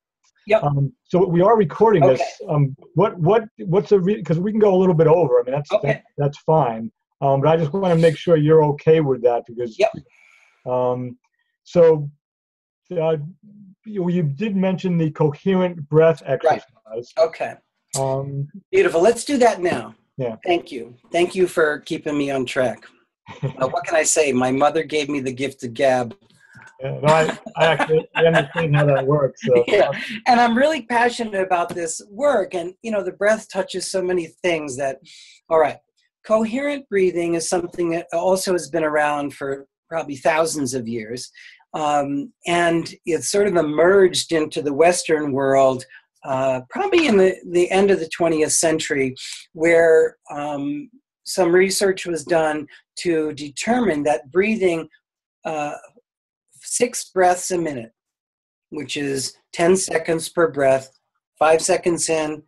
Yep. Um, so we are recording this. Okay. Um, what what what's a because we can go a little bit over. I mean, that's Okay. that, that's fine. Um, but I just want to make sure you're okay with that because. Yep. Um, so uh, you, you did mention the coherent breath Right. exercise. Okay. Um, Beautiful. Let's do that now. Yeah. Thank you. Thank you for keeping me on track. Uh, what can I say? My mother gave me the gift of gab. Yeah, no, I, I actually I understand how that works. So. Yeah, and I'm really passionate about this work. And, you know, the breath touches so many things that, all right, coherent breathing is something that also has been around for probably thousands of years. Um, and it's sort of emerged into the Western world uh, probably in the, the end of the twentieth century, where um, some research was done to determine that breathing uh, six breaths a minute, which is ten seconds per breath, five seconds in,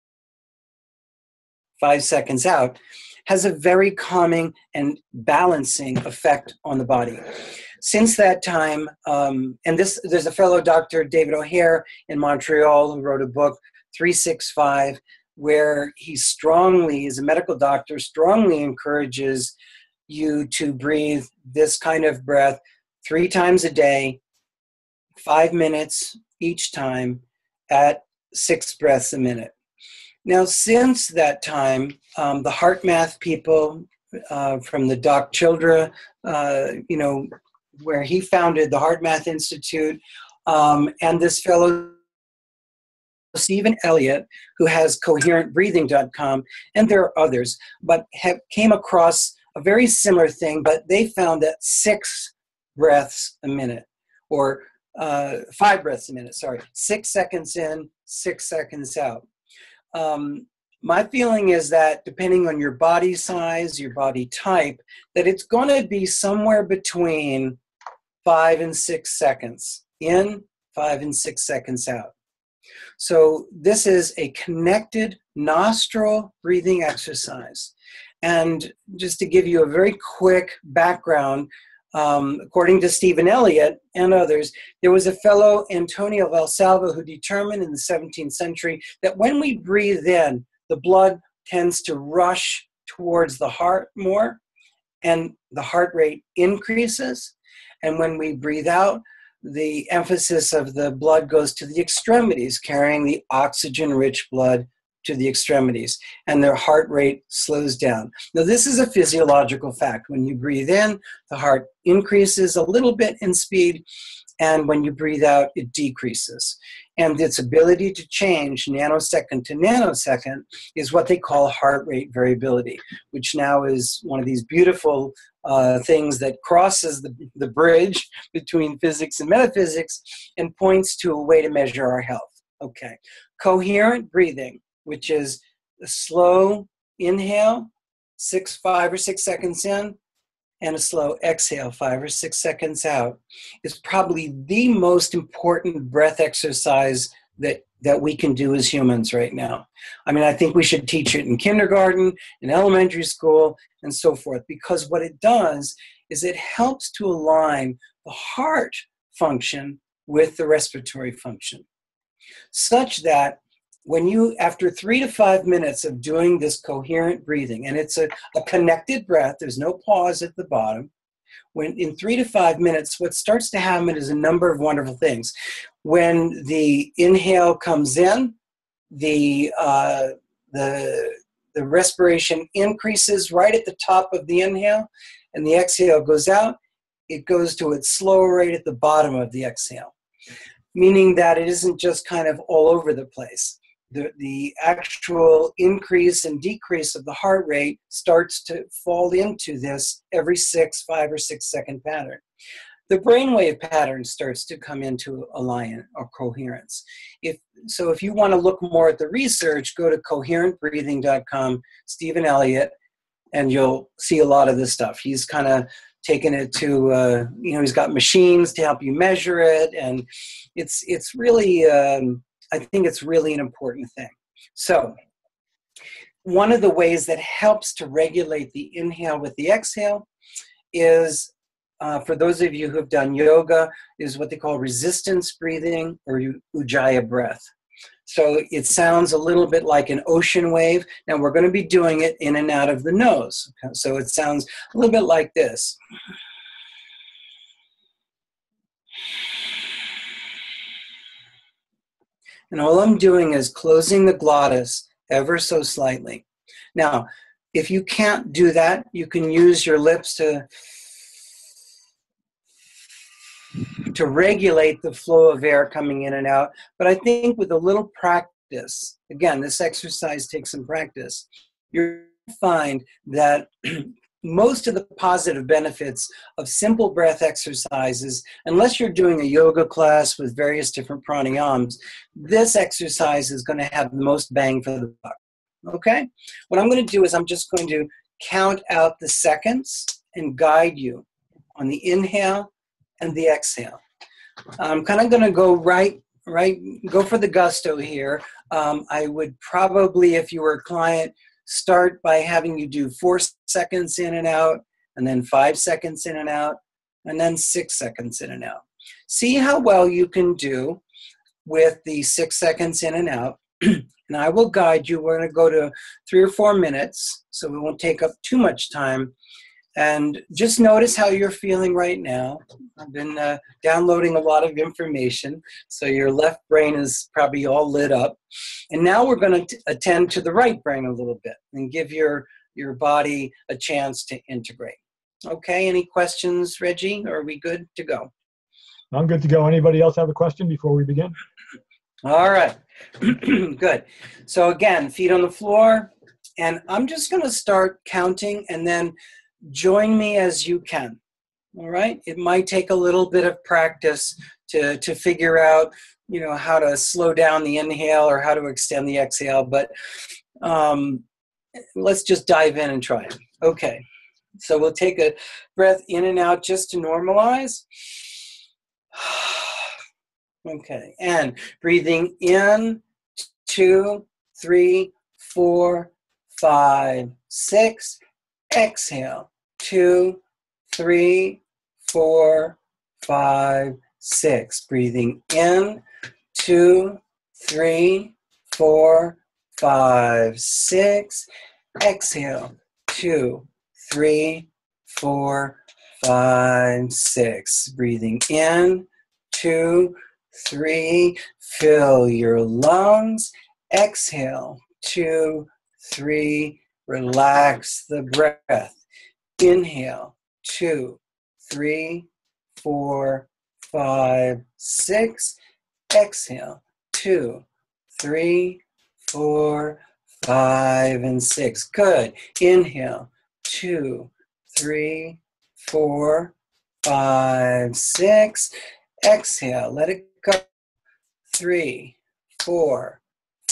five seconds out, has a very calming and balancing effect on the body. Since that time, um, and this, there's a fellow Doctor David O'Hare in Montreal who wrote a book, three six five, where he strongly, as a medical doctor, strongly encourages you to breathe this kind of breath three times a day, five minutes each time at six breaths a minute. Now, since that time, um, the HeartMath people uh, from the Doc Childra, uh, you know, where he founded the HeartMath Institute, um, and this fellow, Stephen Elliott, who has coherent breathing dot com, and there are others, but have came across a very similar thing, but they found that six breaths a minute, or uh, five breaths a minute, sorry, six seconds in, six seconds out. Um, my feeling is that depending on your body size, your body type, that it's going to be somewhere between five and six seconds in, five and six seconds out. So this is a connected nostril breathing exercise. And just to give you a very quick background, um, according to Stephen Elliott and others, there was a fellow, Antonio Valsalva, who determined in the seventeenth century that when we breathe in, the blood tends to rush towards the heart more, and the heart rate increases. And when we breathe out, the emphasis of the blood goes to the extremities, carrying the oxygen-rich blood to the extremities, and their heart rate slows down. Now, this is a physiological fact. When you breathe in, the heart increases a little bit in speed, and when you breathe out, it decreases. And its ability to change nanosecond to nanosecond is what they call heart rate variability, which now is one of these beautiful uh, things that crosses the, the bridge between physics and metaphysics and points to a way to measure our health. Okay, coherent breathing, which is a slow inhale, six, five or six seconds in, and a slow exhale, five or six seconds out, is probably the most important breath exercise that, that we can do as humans right now. I mean, I think we should teach it in kindergarten, in elementary school, and so forth, because what it does is it helps to align the heart function with the respiratory function, such that when you, after three to five minutes of doing this coherent breathing, and it's a, a connected breath, there's no pause at the bottom, when in three to five minutes, what starts to happen is a number of wonderful things. When the inhale comes in, the, uh, the, the respiration increases right at the top of the inhale, and the exhale goes out, it goes to its slower rate at the bottom of the exhale, meaning that it isn't just kind of all over the place. The, the actual increase and decrease of the heart rate starts to fall into this every six, five or six second pattern. The brainwave pattern starts to come into alignment or coherence. If, so if you want to look more at the research, go to coherent breathing dot com, Stephen Elliott, and you'll see a lot of this stuff. He's kind of taken it to, uh, you know, he's got machines to help you measure it, and it's, it's really, um, I think it's really an important thing. So one of the ways that helps to regulate the inhale with the exhale is uh, for those of you who have done yoga, is what they call resistance breathing or Ujjayi breath. So it sounds a little bit like an ocean wave. Now we're going to be doing it in and out of the nose. So it sounds a little bit like this. And all I'm doing is closing the glottis ever so slightly. Now, if you can't do that, you can use your lips to, to regulate the flow of air coming in and out. But I think with a little practice, again, this exercise takes some practice, you're going to find that most of the positive benefits of simple breath exercises, unless you're doing a yoga class with various different pranayams, this exercise is going to have the most bang for the buck. Okay? What I'm going to do is I'm just going to count out the seconds and guide you on the inhale and the exhale. I'm kind of going to go right, right, go for the gusto here. Um, I would probably, if you were a client, start by having you do four seconds in and out, and then five seconds in and out, and then six seconds in and out. See how well you can do with the six seconds in and out. And I will guide you. We're going to go to three or four minutes, so we won't take up too much time. And just notice how you're feeling right now. I've been uh, downloading a lot of information, so your left brain is probably all lit up. And now we're going to attend to the right brain a little bit and give your, your body a chance to integrate. Okay, any questions, Reggie? Are we good to go? I'm good to go. Anybody else have a question before we begin? All right, good. So again, feet on the floor, and I'm just going to start counting, and then join me as you can. All right, it might take a little bit of practice to to figure out, you know, how to slow down the inhale or how to extend the exhale, but um, let's just dive in and try it. Okay, so we'll take a breath in and out just to normalize. Okay, and breathing in, two, three, four, five, six. Exhale, two, three, four, five, six. Breathing in, two, three, four, five, six. Exhale, two, three, four, five, six. Breathing in, two, three, fill your lungs. Exhale, two, three, relax the breath. Inhale, two, three, four, five, six. Exhale, two, three, four, five, and six. Good. Inhale, two, three, four, five, six. Exhale, let it go. Three, four,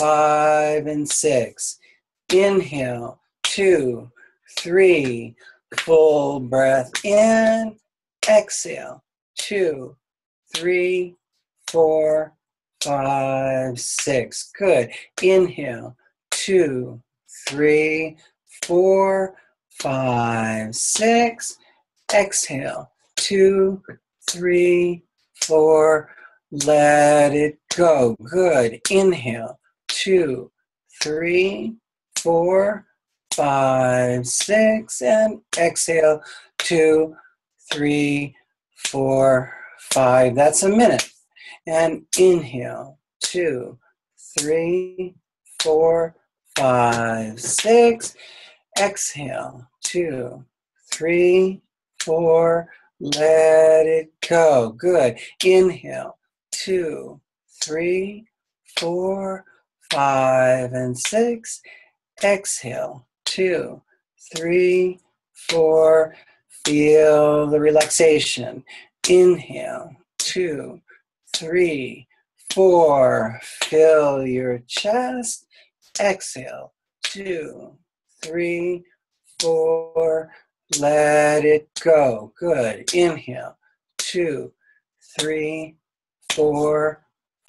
five, and six. Inhale, two, three, full breath in. Exhale, two, three, four, five, six. Good. Inhale, two, three, four, five, six. Exhale, two, three, four. Let it go. Good. Inhale, two, three, four, five, six, and exhale, two, three, four, five. That's a minute. And inhale, two, three, four, five, six. Exhale, two, three, four. Let it go. Good. Inhale, two, three, four, five, and six. Exhale, two, three, four. Feel the relaxation. Inhale, two, three, four. Fill your chest. Exhale, two, three, four. Let it go. Good. Inhale, two, three, four,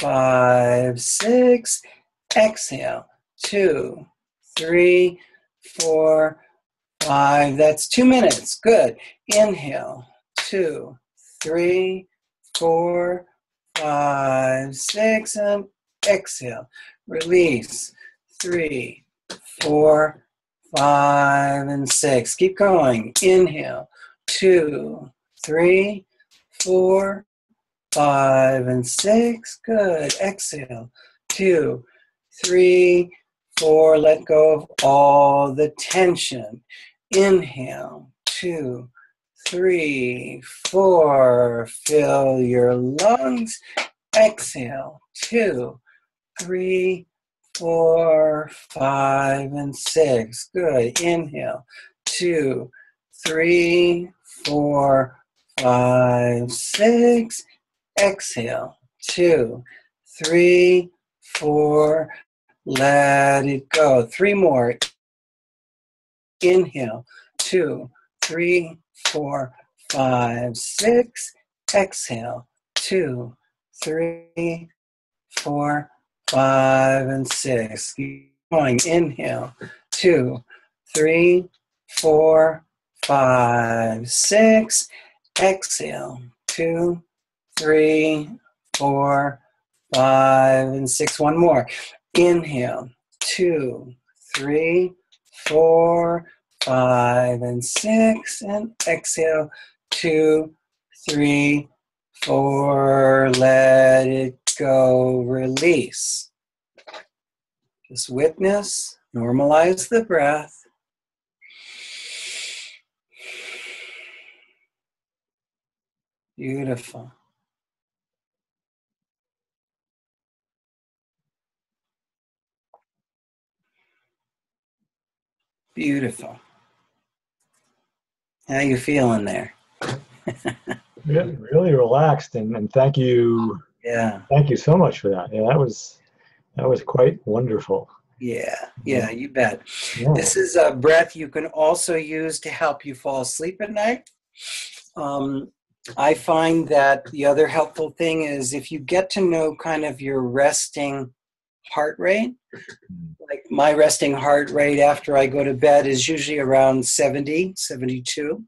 five, six. Exhale, two, three, four, five. That's two minutes. Good. Inhale, two, three, four, five, six, and exhale. Release. Three, four, five, and six. Keep going. Inhale. Two, three, four, five, and six. Good. Exhale. Two, three, four. Let go of all the tension. Inhale. Two, three, four. Fill your lungs. Exhale. Two, three, four, five, and six. Good. Inhale. Two, three, four, five, six. Exhale. Two, three, four. Let it go. Three more. Inhale. Two, three, four, five, six. Exhale. Two, three, four, five, and six. Keep going. Inhale. Two, three, four, five, six. Exhale. Two, three, four, five, and six. One more. Inhale. Two, three, four, five, and six. And exhale. Two, three, four. Let it go. Release. Just witness. Normalize the breath. Beautiful. Beautiful. How you feeling there? Really, really relaxed, and, and thank you. Yeah. Thank you so much for that. Yeah, that was that was quite wonderful. Yeah, yeah, you bet. Yeah. This is a breath you can also use to help you fall asleep at night. Um, I find that the other helpful thing is if you get to know kind of your resting heart rate, like my resting heart rate after I go to bed is usually around seventy, seventy-two.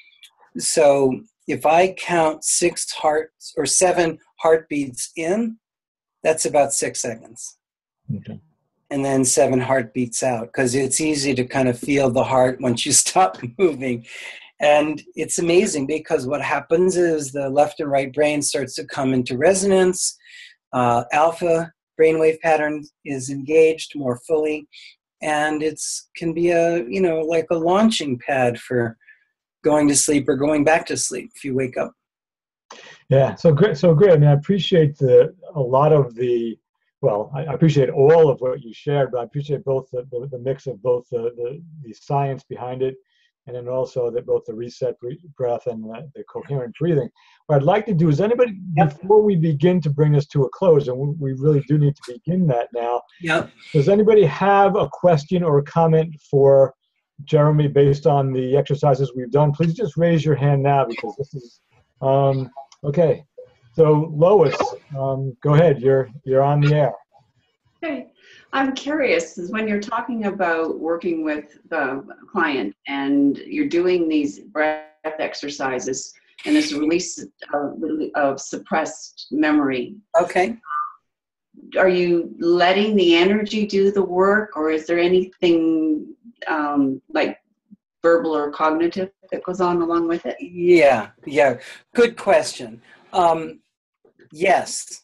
So if I count six hearts or seven heartbeats in, that's about six seconds. Okay. And then seven heartbeats out, because it's easy to kind of feel the heart once you stop moving. And it's amazing because what happens is the left and right brain starts to come into resonance. Uh, alpha brainwave pattern is engaged more fully. And it's can be a, you know, like a launching pad for going to sleep or going back to sleep if you wake up. Yeah, so great. So great. I mean, I appreciate the a lot of the. Well, I appreciate all of what you shared, but I appreciate both the, the, the mix of both the, the, the science behind it, and then also that both the reset breath and the, the coherent breathing. What I'd like to do is anybody, yep. before we begin to bring this to a close, and we, we really do need to begin that now, yep. does anybody have a question or a comment for Jeremy based on the exercises we've done? Please just raise your hand now, because this is, um, okay. So Lois, um, go ahead. You're you're on the air. Okay, I'm curious, is when you're talking about working with the client and you're doing these breath exercises and this release of, of suppressed memory. Okay. Are you letting the energy do the work, or is there anything um, like verbal or cognitive that goes on along with it? Yeah, yeah. Good question. Um, Yes,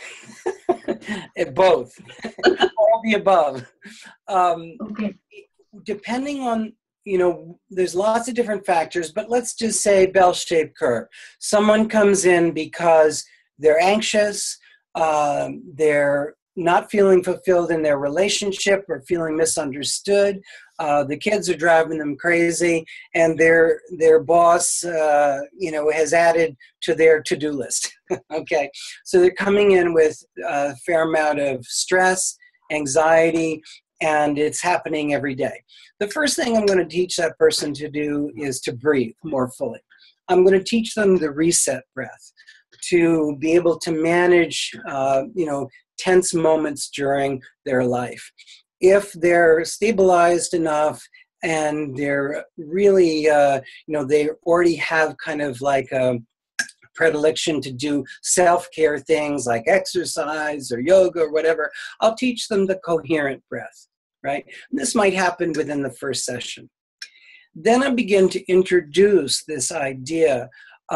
both, all the above. Um, okay. Depending on, you know, there's lots of different factors, but let's just say bell-shaped curve. Someone comes in because they're anxious, um, they're not feeling fulfilled in their relationship or feeling misunderstood. Uh, the kids are driving them crazy, and their their boss, uh, you know, has added to their to-do list. Okay, so they're coming in with a fair amount of stress, anxiety, and it's happening every day. The first thing I'm going to teach that person to do is to breathe more fully. I'm going to teach them the reset breath to be able to manage, uh, you know, tense moments during their life. If they're stabilized enough and they're really, uh, you know, they already have kind of like a predilection to do self-care things like exercise or yoga or whatever, I'll teach them the coherent breath, right? And this might happen within the first session. Then I begin to introduce this idea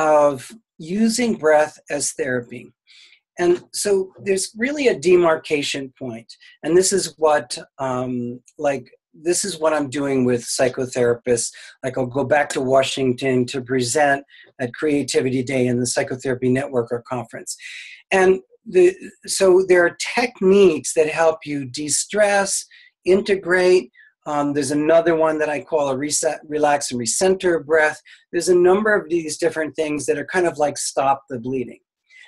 of using breath as therapy. And so there's really a demarcation point. And this is what, um, like, this is what I'm doing with psychotherapists. Like, I'll go back to Washington to present at Creativity Day in the Psychotherapy Network or conference. And the, so there are techniques that help you de-stress, integrate. Um, there's another one that I call a reset, relax and recenter breath. There's a number of these different things that are kind of like stop the bleeding.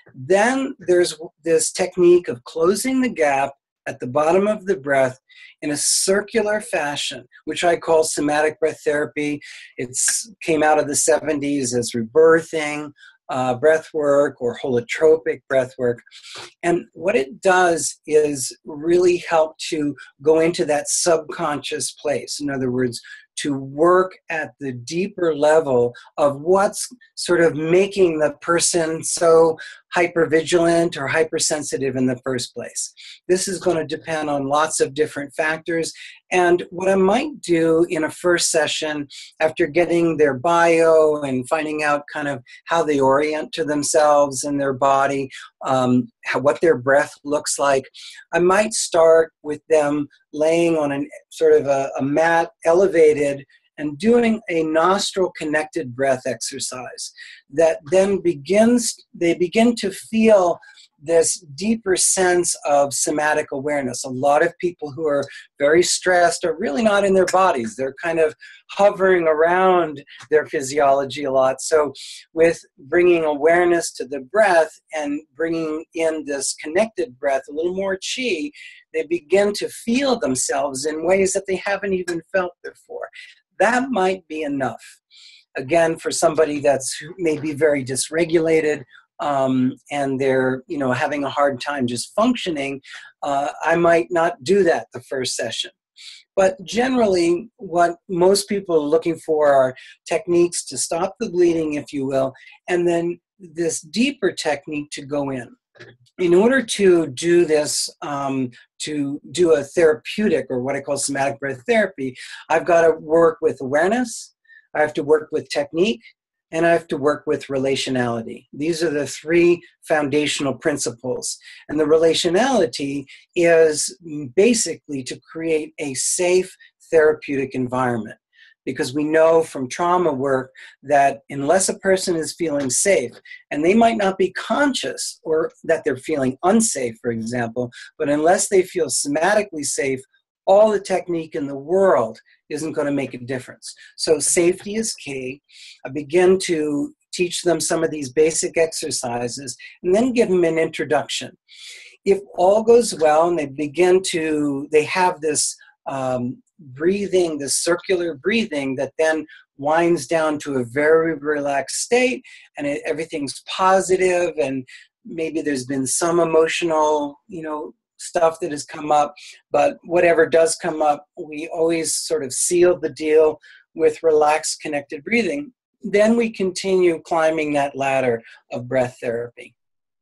Then there's this technique of closing the gap at the bottom of the breath in a circular fashion, which I call somatic breath therapy. It came out of the seventies as rebirthing uh, breath work or holotropic breath work. And what it does is really help to go into that subconscious place. In other words, to work at the deeper level of what's sort of making the person so hypervigilant or hypersensitive in the first place. This is going to depend on lots of different factors. And what I might do in a first session, after getting their bio and finding out kind of how they orient to themselves and their body, um, how, what their breath looks like, I might start with them laying on an sort of a, a mat, elevated, and doing a nostril connected breath exercise that then begins, they begin to feel this deeper sense of somatic awareness. A lot of people who are very stressed are really not in their bodies. They're kind of hovering around their physiology a lot. So with bringing awareness to the breath and bringing in this connected breath, a little more chi, they begin to feel themselves in ways that they haven't even felt before. That might be enough. Again, for somebody that's maybe very dysregulated, Um, and they're, you know, having a hard time just functioning, uh, I might not do that the first session. But generally, what most people are looking for are techniques to stop the bleeding, if you will, and then this deeper technique to go in. In order to do this, um, to do a therapeutic, or what I call somatic breath therapy, I've got to work with awareness, I have to work with technique, and I have to work with relationality. These are the three foundational principles. And the relationality is basically to create a safe therapeutic environment. Because we know from trauma work that unless a person is feeling safe, and they might not be conscious or that they're feeling unsafe, for example, but unless they feel somatically safe, all the technique in the world isn't going to make a difference. So safety is key. I begin to teach them some of these basic exercises and then give them an introduction. If all goes well and they begin to, they have this um, breathing, this circular breathing that then winds down to a very relaxed state, and it, everything's positive, and maybe there's been some emotional, you know, stuff that has come up, but whatever does come up, we always sort of seal the deal with relaxed, connected breathing. Then we continue climbing that ladder of breath therapy.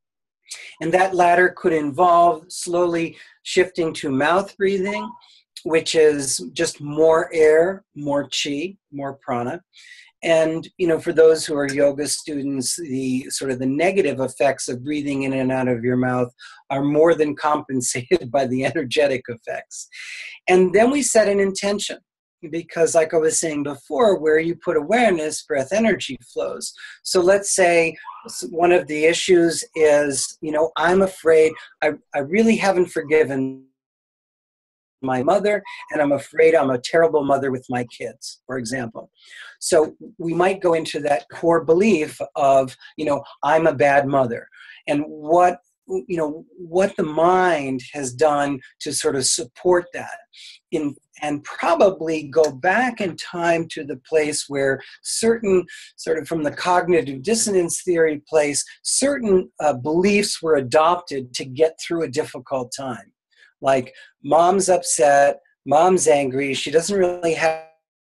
And that ladder could involve slowly shifting to mouth breathing, which is just more air, more chi, more prana. And, you know, for those who are yoga students, the sort of the negative effects of breathing in and out of your mouth are more than compensated by the energetic effects. And then we set an intention, because like I was saying before, where you put awareness, breath energy flows. So let's say one of the issues is, you know, I'm afraid, I, I really haven't forgiven my mother, and I'm afraid I'm a terrible mother with my kids, for example. So we might go into that core belief of, you know, I'm a bad mother, and what, you know, what the mind has done to sort of support that, in, and probably go back in time to the place where certain, sort of from the cognitive dissonance theory place, certain uh, beliefs were adopted to get through a difficult time. Like, mom's upset, mom's angry, she doesn't really have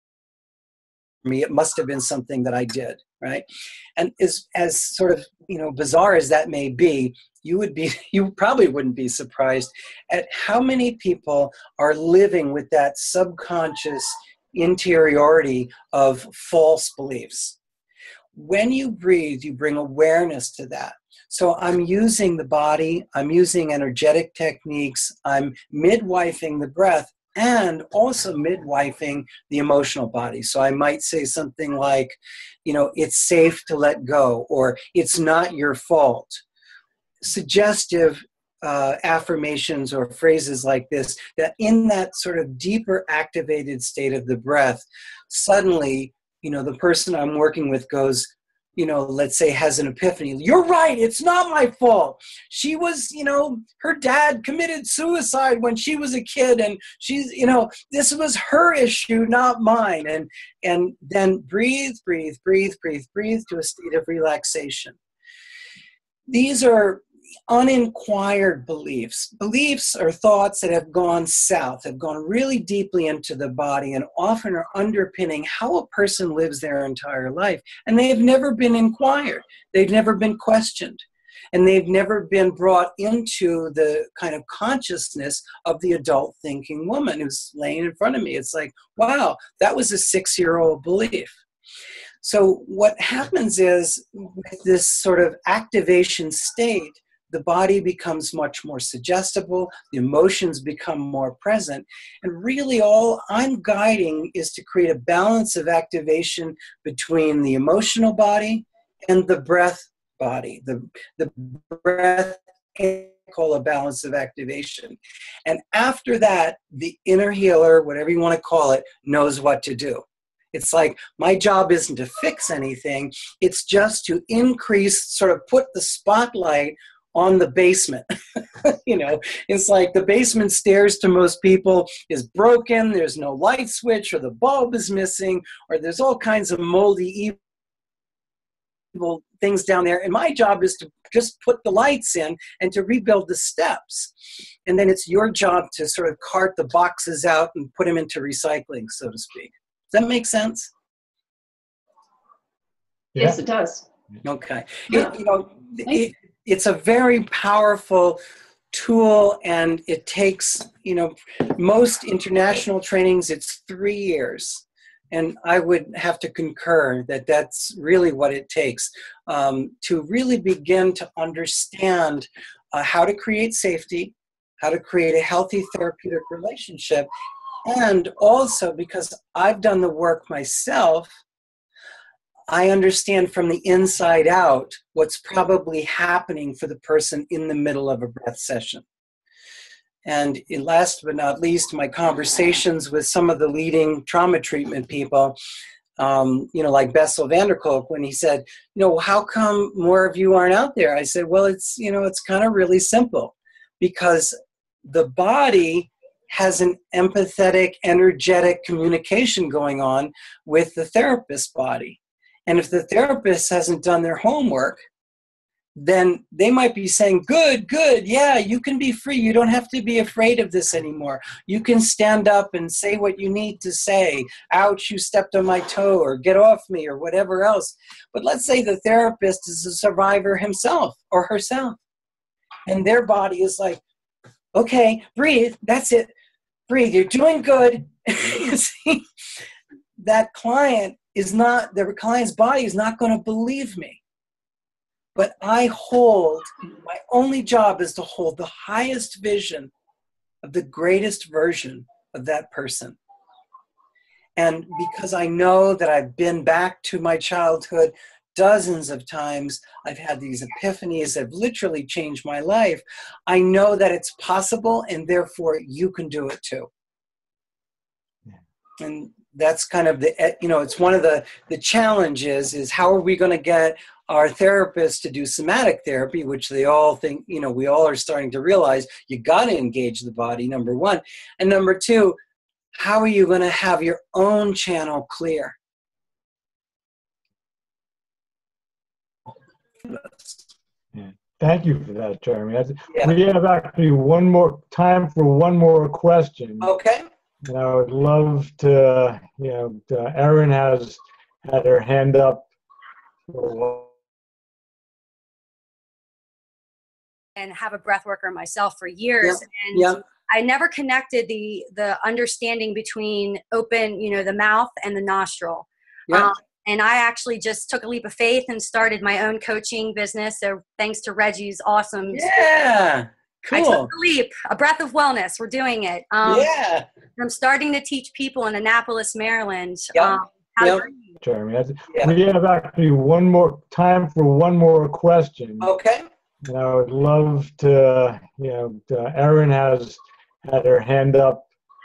me. It must have been something that I did, right? And as, as sort of, you know, bizarre as that may be, you would be, you probably wouldn't be surprised at how many people are living with that subconscious interiority of false beliefs. When you breathe, you bring awareness to that. So I'm using the body, I'm using energetic techniques, I'm midwifing the breath, and also midwifing the emotional body. So I might say something like, you know, it's safe to let go, or it's not your fault. Suggestive uh, affirmations or phrases like this, that in that sort of deeper activated state of the breath, suddenly, you know, the person I'm working with goes, you know, let's say has an epiphany. You're right, it's not my fault. She was, you know, her dad committed suicide when she was a kid, and she's, you know, this was her issue, not mine. And, and then breathe, breathe, breathe, breathe, breathe to a state of relaxation. These are uninquired beliefs. Beliefs are thoughts that have gone south, have gone really deeply into the body, and often are underpinning how a person lives their entire life. And they've never been inquired. They've never been questioned. And they've never been brought into the kind of consciousness of the adult thinking woman who's laying in front of me. It's like, wow, that was a six-year-old belief. So what happens is, with this sort of activation state, the body becomes much more suggestible, the emotions become more present, and really all I'm guiding is to create a balance of activation between the emotional body and the breath body. The, the breath I call a balance of activation. And after that, the inner healer, whatever you want to call it, knows what to do. It's like, my job isn't to fix anything, it's just to increase, sort of put the spotlight on the basement. You know, it's like the basement stairs to most people is broken, there's no light switch, or the bulb is missing, or there's all kinds of moldy, evil things down there. And my job is to just put the lights in and to rebuild the steps. And then it's your job to sort of cart the boxes out and put them into recycling, so to speak. Does that make sense? Yeah. Yes, it does. Okay. Yeah. It, you know, it, it's a very powerful tool, and it takes, you know, most international trainings, it's three years. And I would have to concur that that's really what it takes um, to really begin to understand uh, how to create safety, how to create a healthy therapeutic relationship. And also, because I've done the work myself, I understand from the inside out what's probably happening for the person in the middle of a breath session. And in last but not least, my conversations with some of the leading trauma treatment people, um, you know, like Bessel van der Kolk, when he said, you know, how come more of you aren't out there? I said, well, it's, you know, it's kind of really simple, because the body has an empathetic, energetic communication going on with the therapist body. And if the therapist hasn't done their homework, then they might be saying, good, good, yeah, you can be free. You don't have to be afraid of this anymore. You can stand up and say what you need to say. Ouch, you stepped on my toe, or get off me, or whatever else. But let's say the therapist is a survivor himself or herself. And their body is like, okay, breathe, that's it. Breathe, you're doing good. You see, that client is not, the client's body is not going to believe me. But I hold, my only job is to hold the highest vision of the greatest version of that person. And because I know that I've been back to my childhood dozens of times, I've had these epiphanies that have literally changed my life, I know that it's possible, and therefore you can do it too. And that's kind of the, you know, it's one of the, the challenges is how are we going to get our therapists to do somatic therapy, which they all think, you know, we all are starting to realize you got to engage the body, number one. And number two, how are you going to have your own channel clear? Yeah. Thank you for that, Jeremy. Yeah. We have actually one more time for one more question. Okay. And I would love to, you know, to, Erin has had her hand up. And have a breath worker myself for years. Yep. And Yep. I never connected the the understanding between open, you know, the mouth and the nostril. Yep. Um, and I actually just took a leap of faith and started my own coaching business. So thanks to Reggie's awesome. Yeah. Cool. I took the leap, a breath of wellness. We're doing it. Um, yeah. I'm starting to teach people in Annapolis, Maryland, Yep. um, how Yep. to breathe. Jeremy, that's- Yeah. we have actually one more time for one more question. Okay. And I would love to, you know, uh, Erin has had her hand up.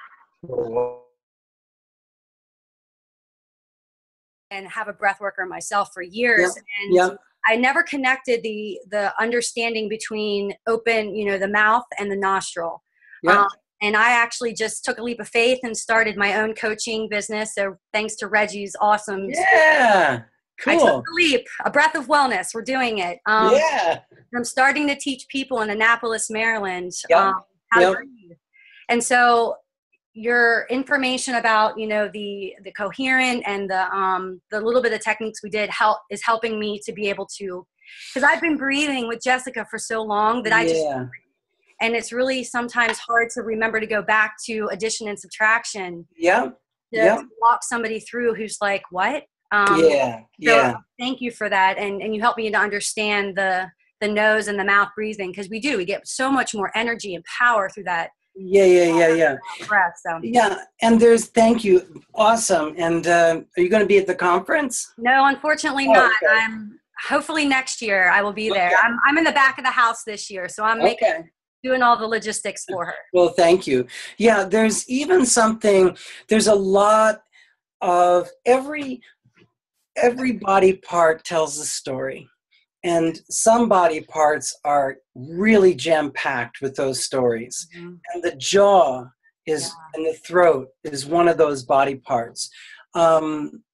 And have a breath worker myself for years. Yep. And Yep. I never connected the the understanding between open, you know, the mouth and the nostril. Yep. Um, and I actually just took a leap of faith and started my own coaching business. So thanks to Reggie's awesome. Yeah. I Cool. took the leap, a breath of wellness. We're doing it. Um, yeah. I'm starting to teach people in Annapolis, Maryland, Yep. um, how Yep. to breathe. And so your information about, you know, the the coherent and the um the little bit of techniques we did help is helping me to be able to, because I've been breathing with Jessica for so long that I just, Yeah. and it's really sometimes hard to remember to go back to addition and subtraction Yeah. to, Yeah. to walk somebody through who's like, what? Um, Yeah. so Yeah. thank you for that, and and you helped me to understand the the nose and the mouth breathing, because we do we get so much more energy and power through that Yeah. Yeah. Yeah. Yeah. breath. So Yeah. And there's, thank you. Awesome. And uh, are you going to be at the conference? no, unfortunately Oh, not. okay. I'm hopefully next year I will be there. Okay. I'm I'm in the back of the house this year, so I'm making, Okay. doing all the logistics for her. Well, thank you. Yeah. There's even something, there's a lot of every, every body part tells a story. And some body parts are really jam-packed with those stories. Mhm. And the jaw is, and the throat is one of those body parts. Um,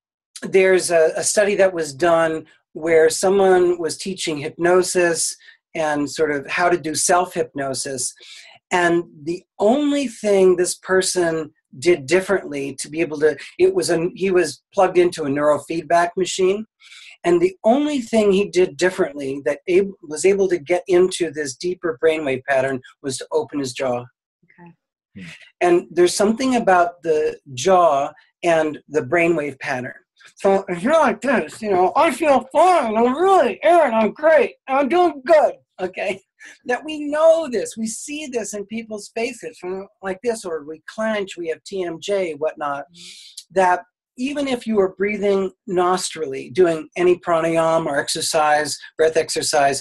there's a, a study that was done where someone was teaching hypnosis and sort of how to do self-hypnosis. And the only thing this person did differently to be able to, it was a, he was plugged into a neurofeedback machine. And the only thing he did differently that ab- was able to get into this deeper brainwave pattern was to open his jaw. Okay. And there's something about the jaw and the brainwave pattern. So if you're like this, you know, I feel fine, I'm really, Aaron, I'm great, I'm doing good, okay? That we know this, we see this in people's faces, from like this, or we clench, we have T M J, whatnot, that even if you are breathing nostrily, doing any pranayama or exercise, breath exercise,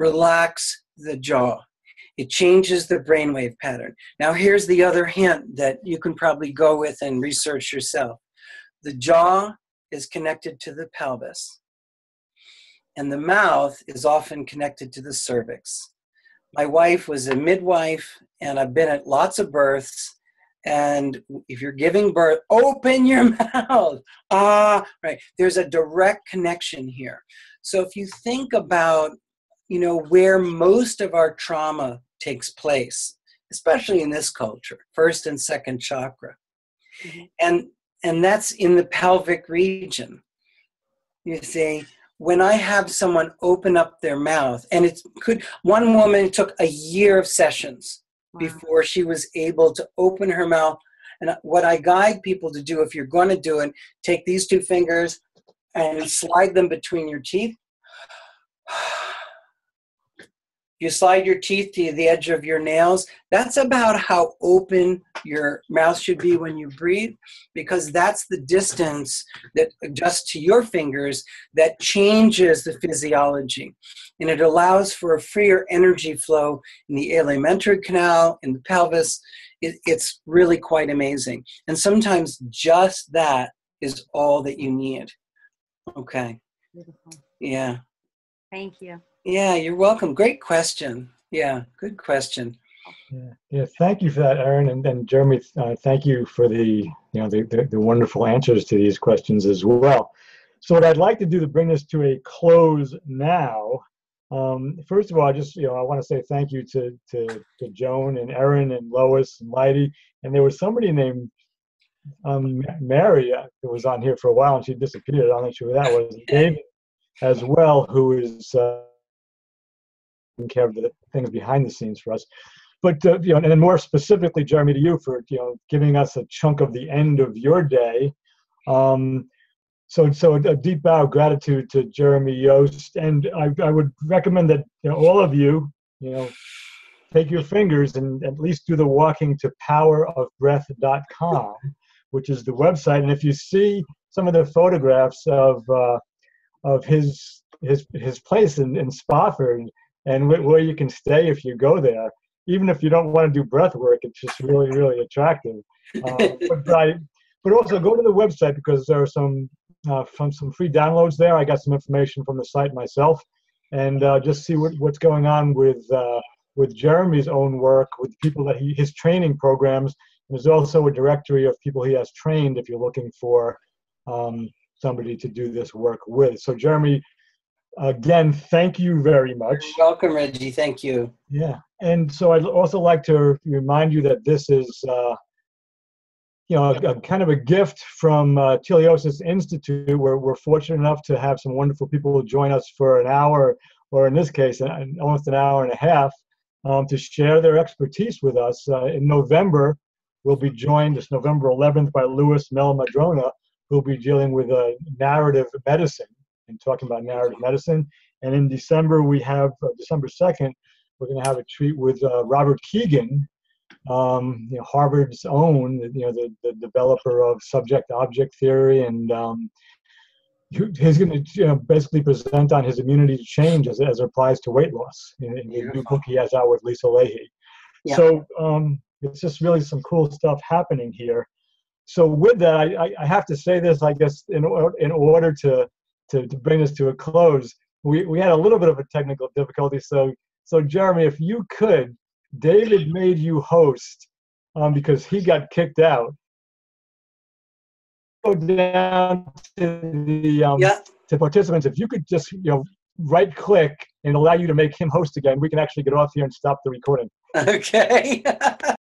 relax the jaw. It changes the brainwave pattern. Now here's the other hint that you can probably go with and research yourself. The jaw is connected to the pelvis, and the mouth is often connected to the cervix. My wife was a midwife, and I've been at lots of births. And if you're giving birth, open your mouth. Ah, right. There's a direct connection here. So if you think about, you know, where most of our trauma takes place, especially in this culture, first and second chakra, mm-hmm. and and that's in the pelvic region. You see, when I have someone open up their mouth, and it's could one woman, it took a year of sessions before she was able to open her mouth. And what I guide people to do, if you're going to do it, take these two fingers and slide them between your teeth. You slide your teeth to the edge of your nails. That's about how open your mouth should be when you breathe, because that's the distance that adjusts to your fingers that changes the physiology. And it allows for a freer energy flow in the alimentary canal, in the pelvis. It, it's really quite amazing. And sometimes just that is all that you need. Okay. Beautiful. Yeah. Thank you. Yeah, you're welcome. Great question. Yeah, good question. Yeah, yeah. Thank you for that, Erin, and, and Jeremy. Uh, thank you for the you know the, the the wonderful answers to these questions as well. So what I'd like to do to bring this to a close now. Um, first of all, I just you know I want to say thank you to to to Joan and Erin and Lois and Leidy, and there was somebody named um, Mary, uh, who was on here for a while and she disappeared. I'm not sure who that was. David as well, who is uh, taking care of the things behind the scenes for us. But uh, you know, and then more specifically, Jeremy, to you for you know giving us a chunk of the end of your day. Um, so, so a deep bow of gratitude to Jeremy Yost, and I, I would recommend that you know, all of you, you know, take your fingers and at least do the walking to power of breath dot com, which is the website. And if you see some of the photographs of uh, of his his his place in, in Spofford and wh- where you can stay if you go there. Even if you don't want to do breath work, it's just really, really attractive. Uh, but, I, but also go to the website because there are some uh, from some free downloads there. I got some information from the site myself, and uh, just see what, what's going on with uh, with Jeremy's own work, with people that he his training programs. And there's also a directory of people he has trained if you're looking for um, somebody to do this work with. So Jeremy, again, thank you very much. You're welcome, Reggie. Thank you. Yeah, and so I'd also like to remind you that this is, uh, you know, a, a kind of a gift from uh, Teleosis Institute, where we're fortunate enough to have some wonderful people join us for an hour, or in this case, an, almost an hour and a half, um, to share their expertise with us. Uh, in November, we'll be joined, this November eleventh, by Louis Mel-Madrona, who'll be dealing with uh, narrative medicine and talking about narrative medicine. And in December, we have, uh, December second, we're going to have a treat with uh, Robert Keegan, um, you know, Harvard's own, you know, the, the developer of subject-object theory, and um, he's going to you know, basically present on his immunity to change as, as it applies to weight loss in, in the new book he has out with Lisa Leahy. Yeah. So um, it's just really some cool stuff happening here. So with that, I, I, I have to say this, I guess, in, or, in order to, to, to bring this to a close, we, we had a little bit of a technical difficulty. So, so Jeremy, if you could, David made you host um, because he got kicked out. Go down to the um, yeah. to participants. If you could just you know right click and allow you to make him host again, we can actually get off here and stop the recording. Okay.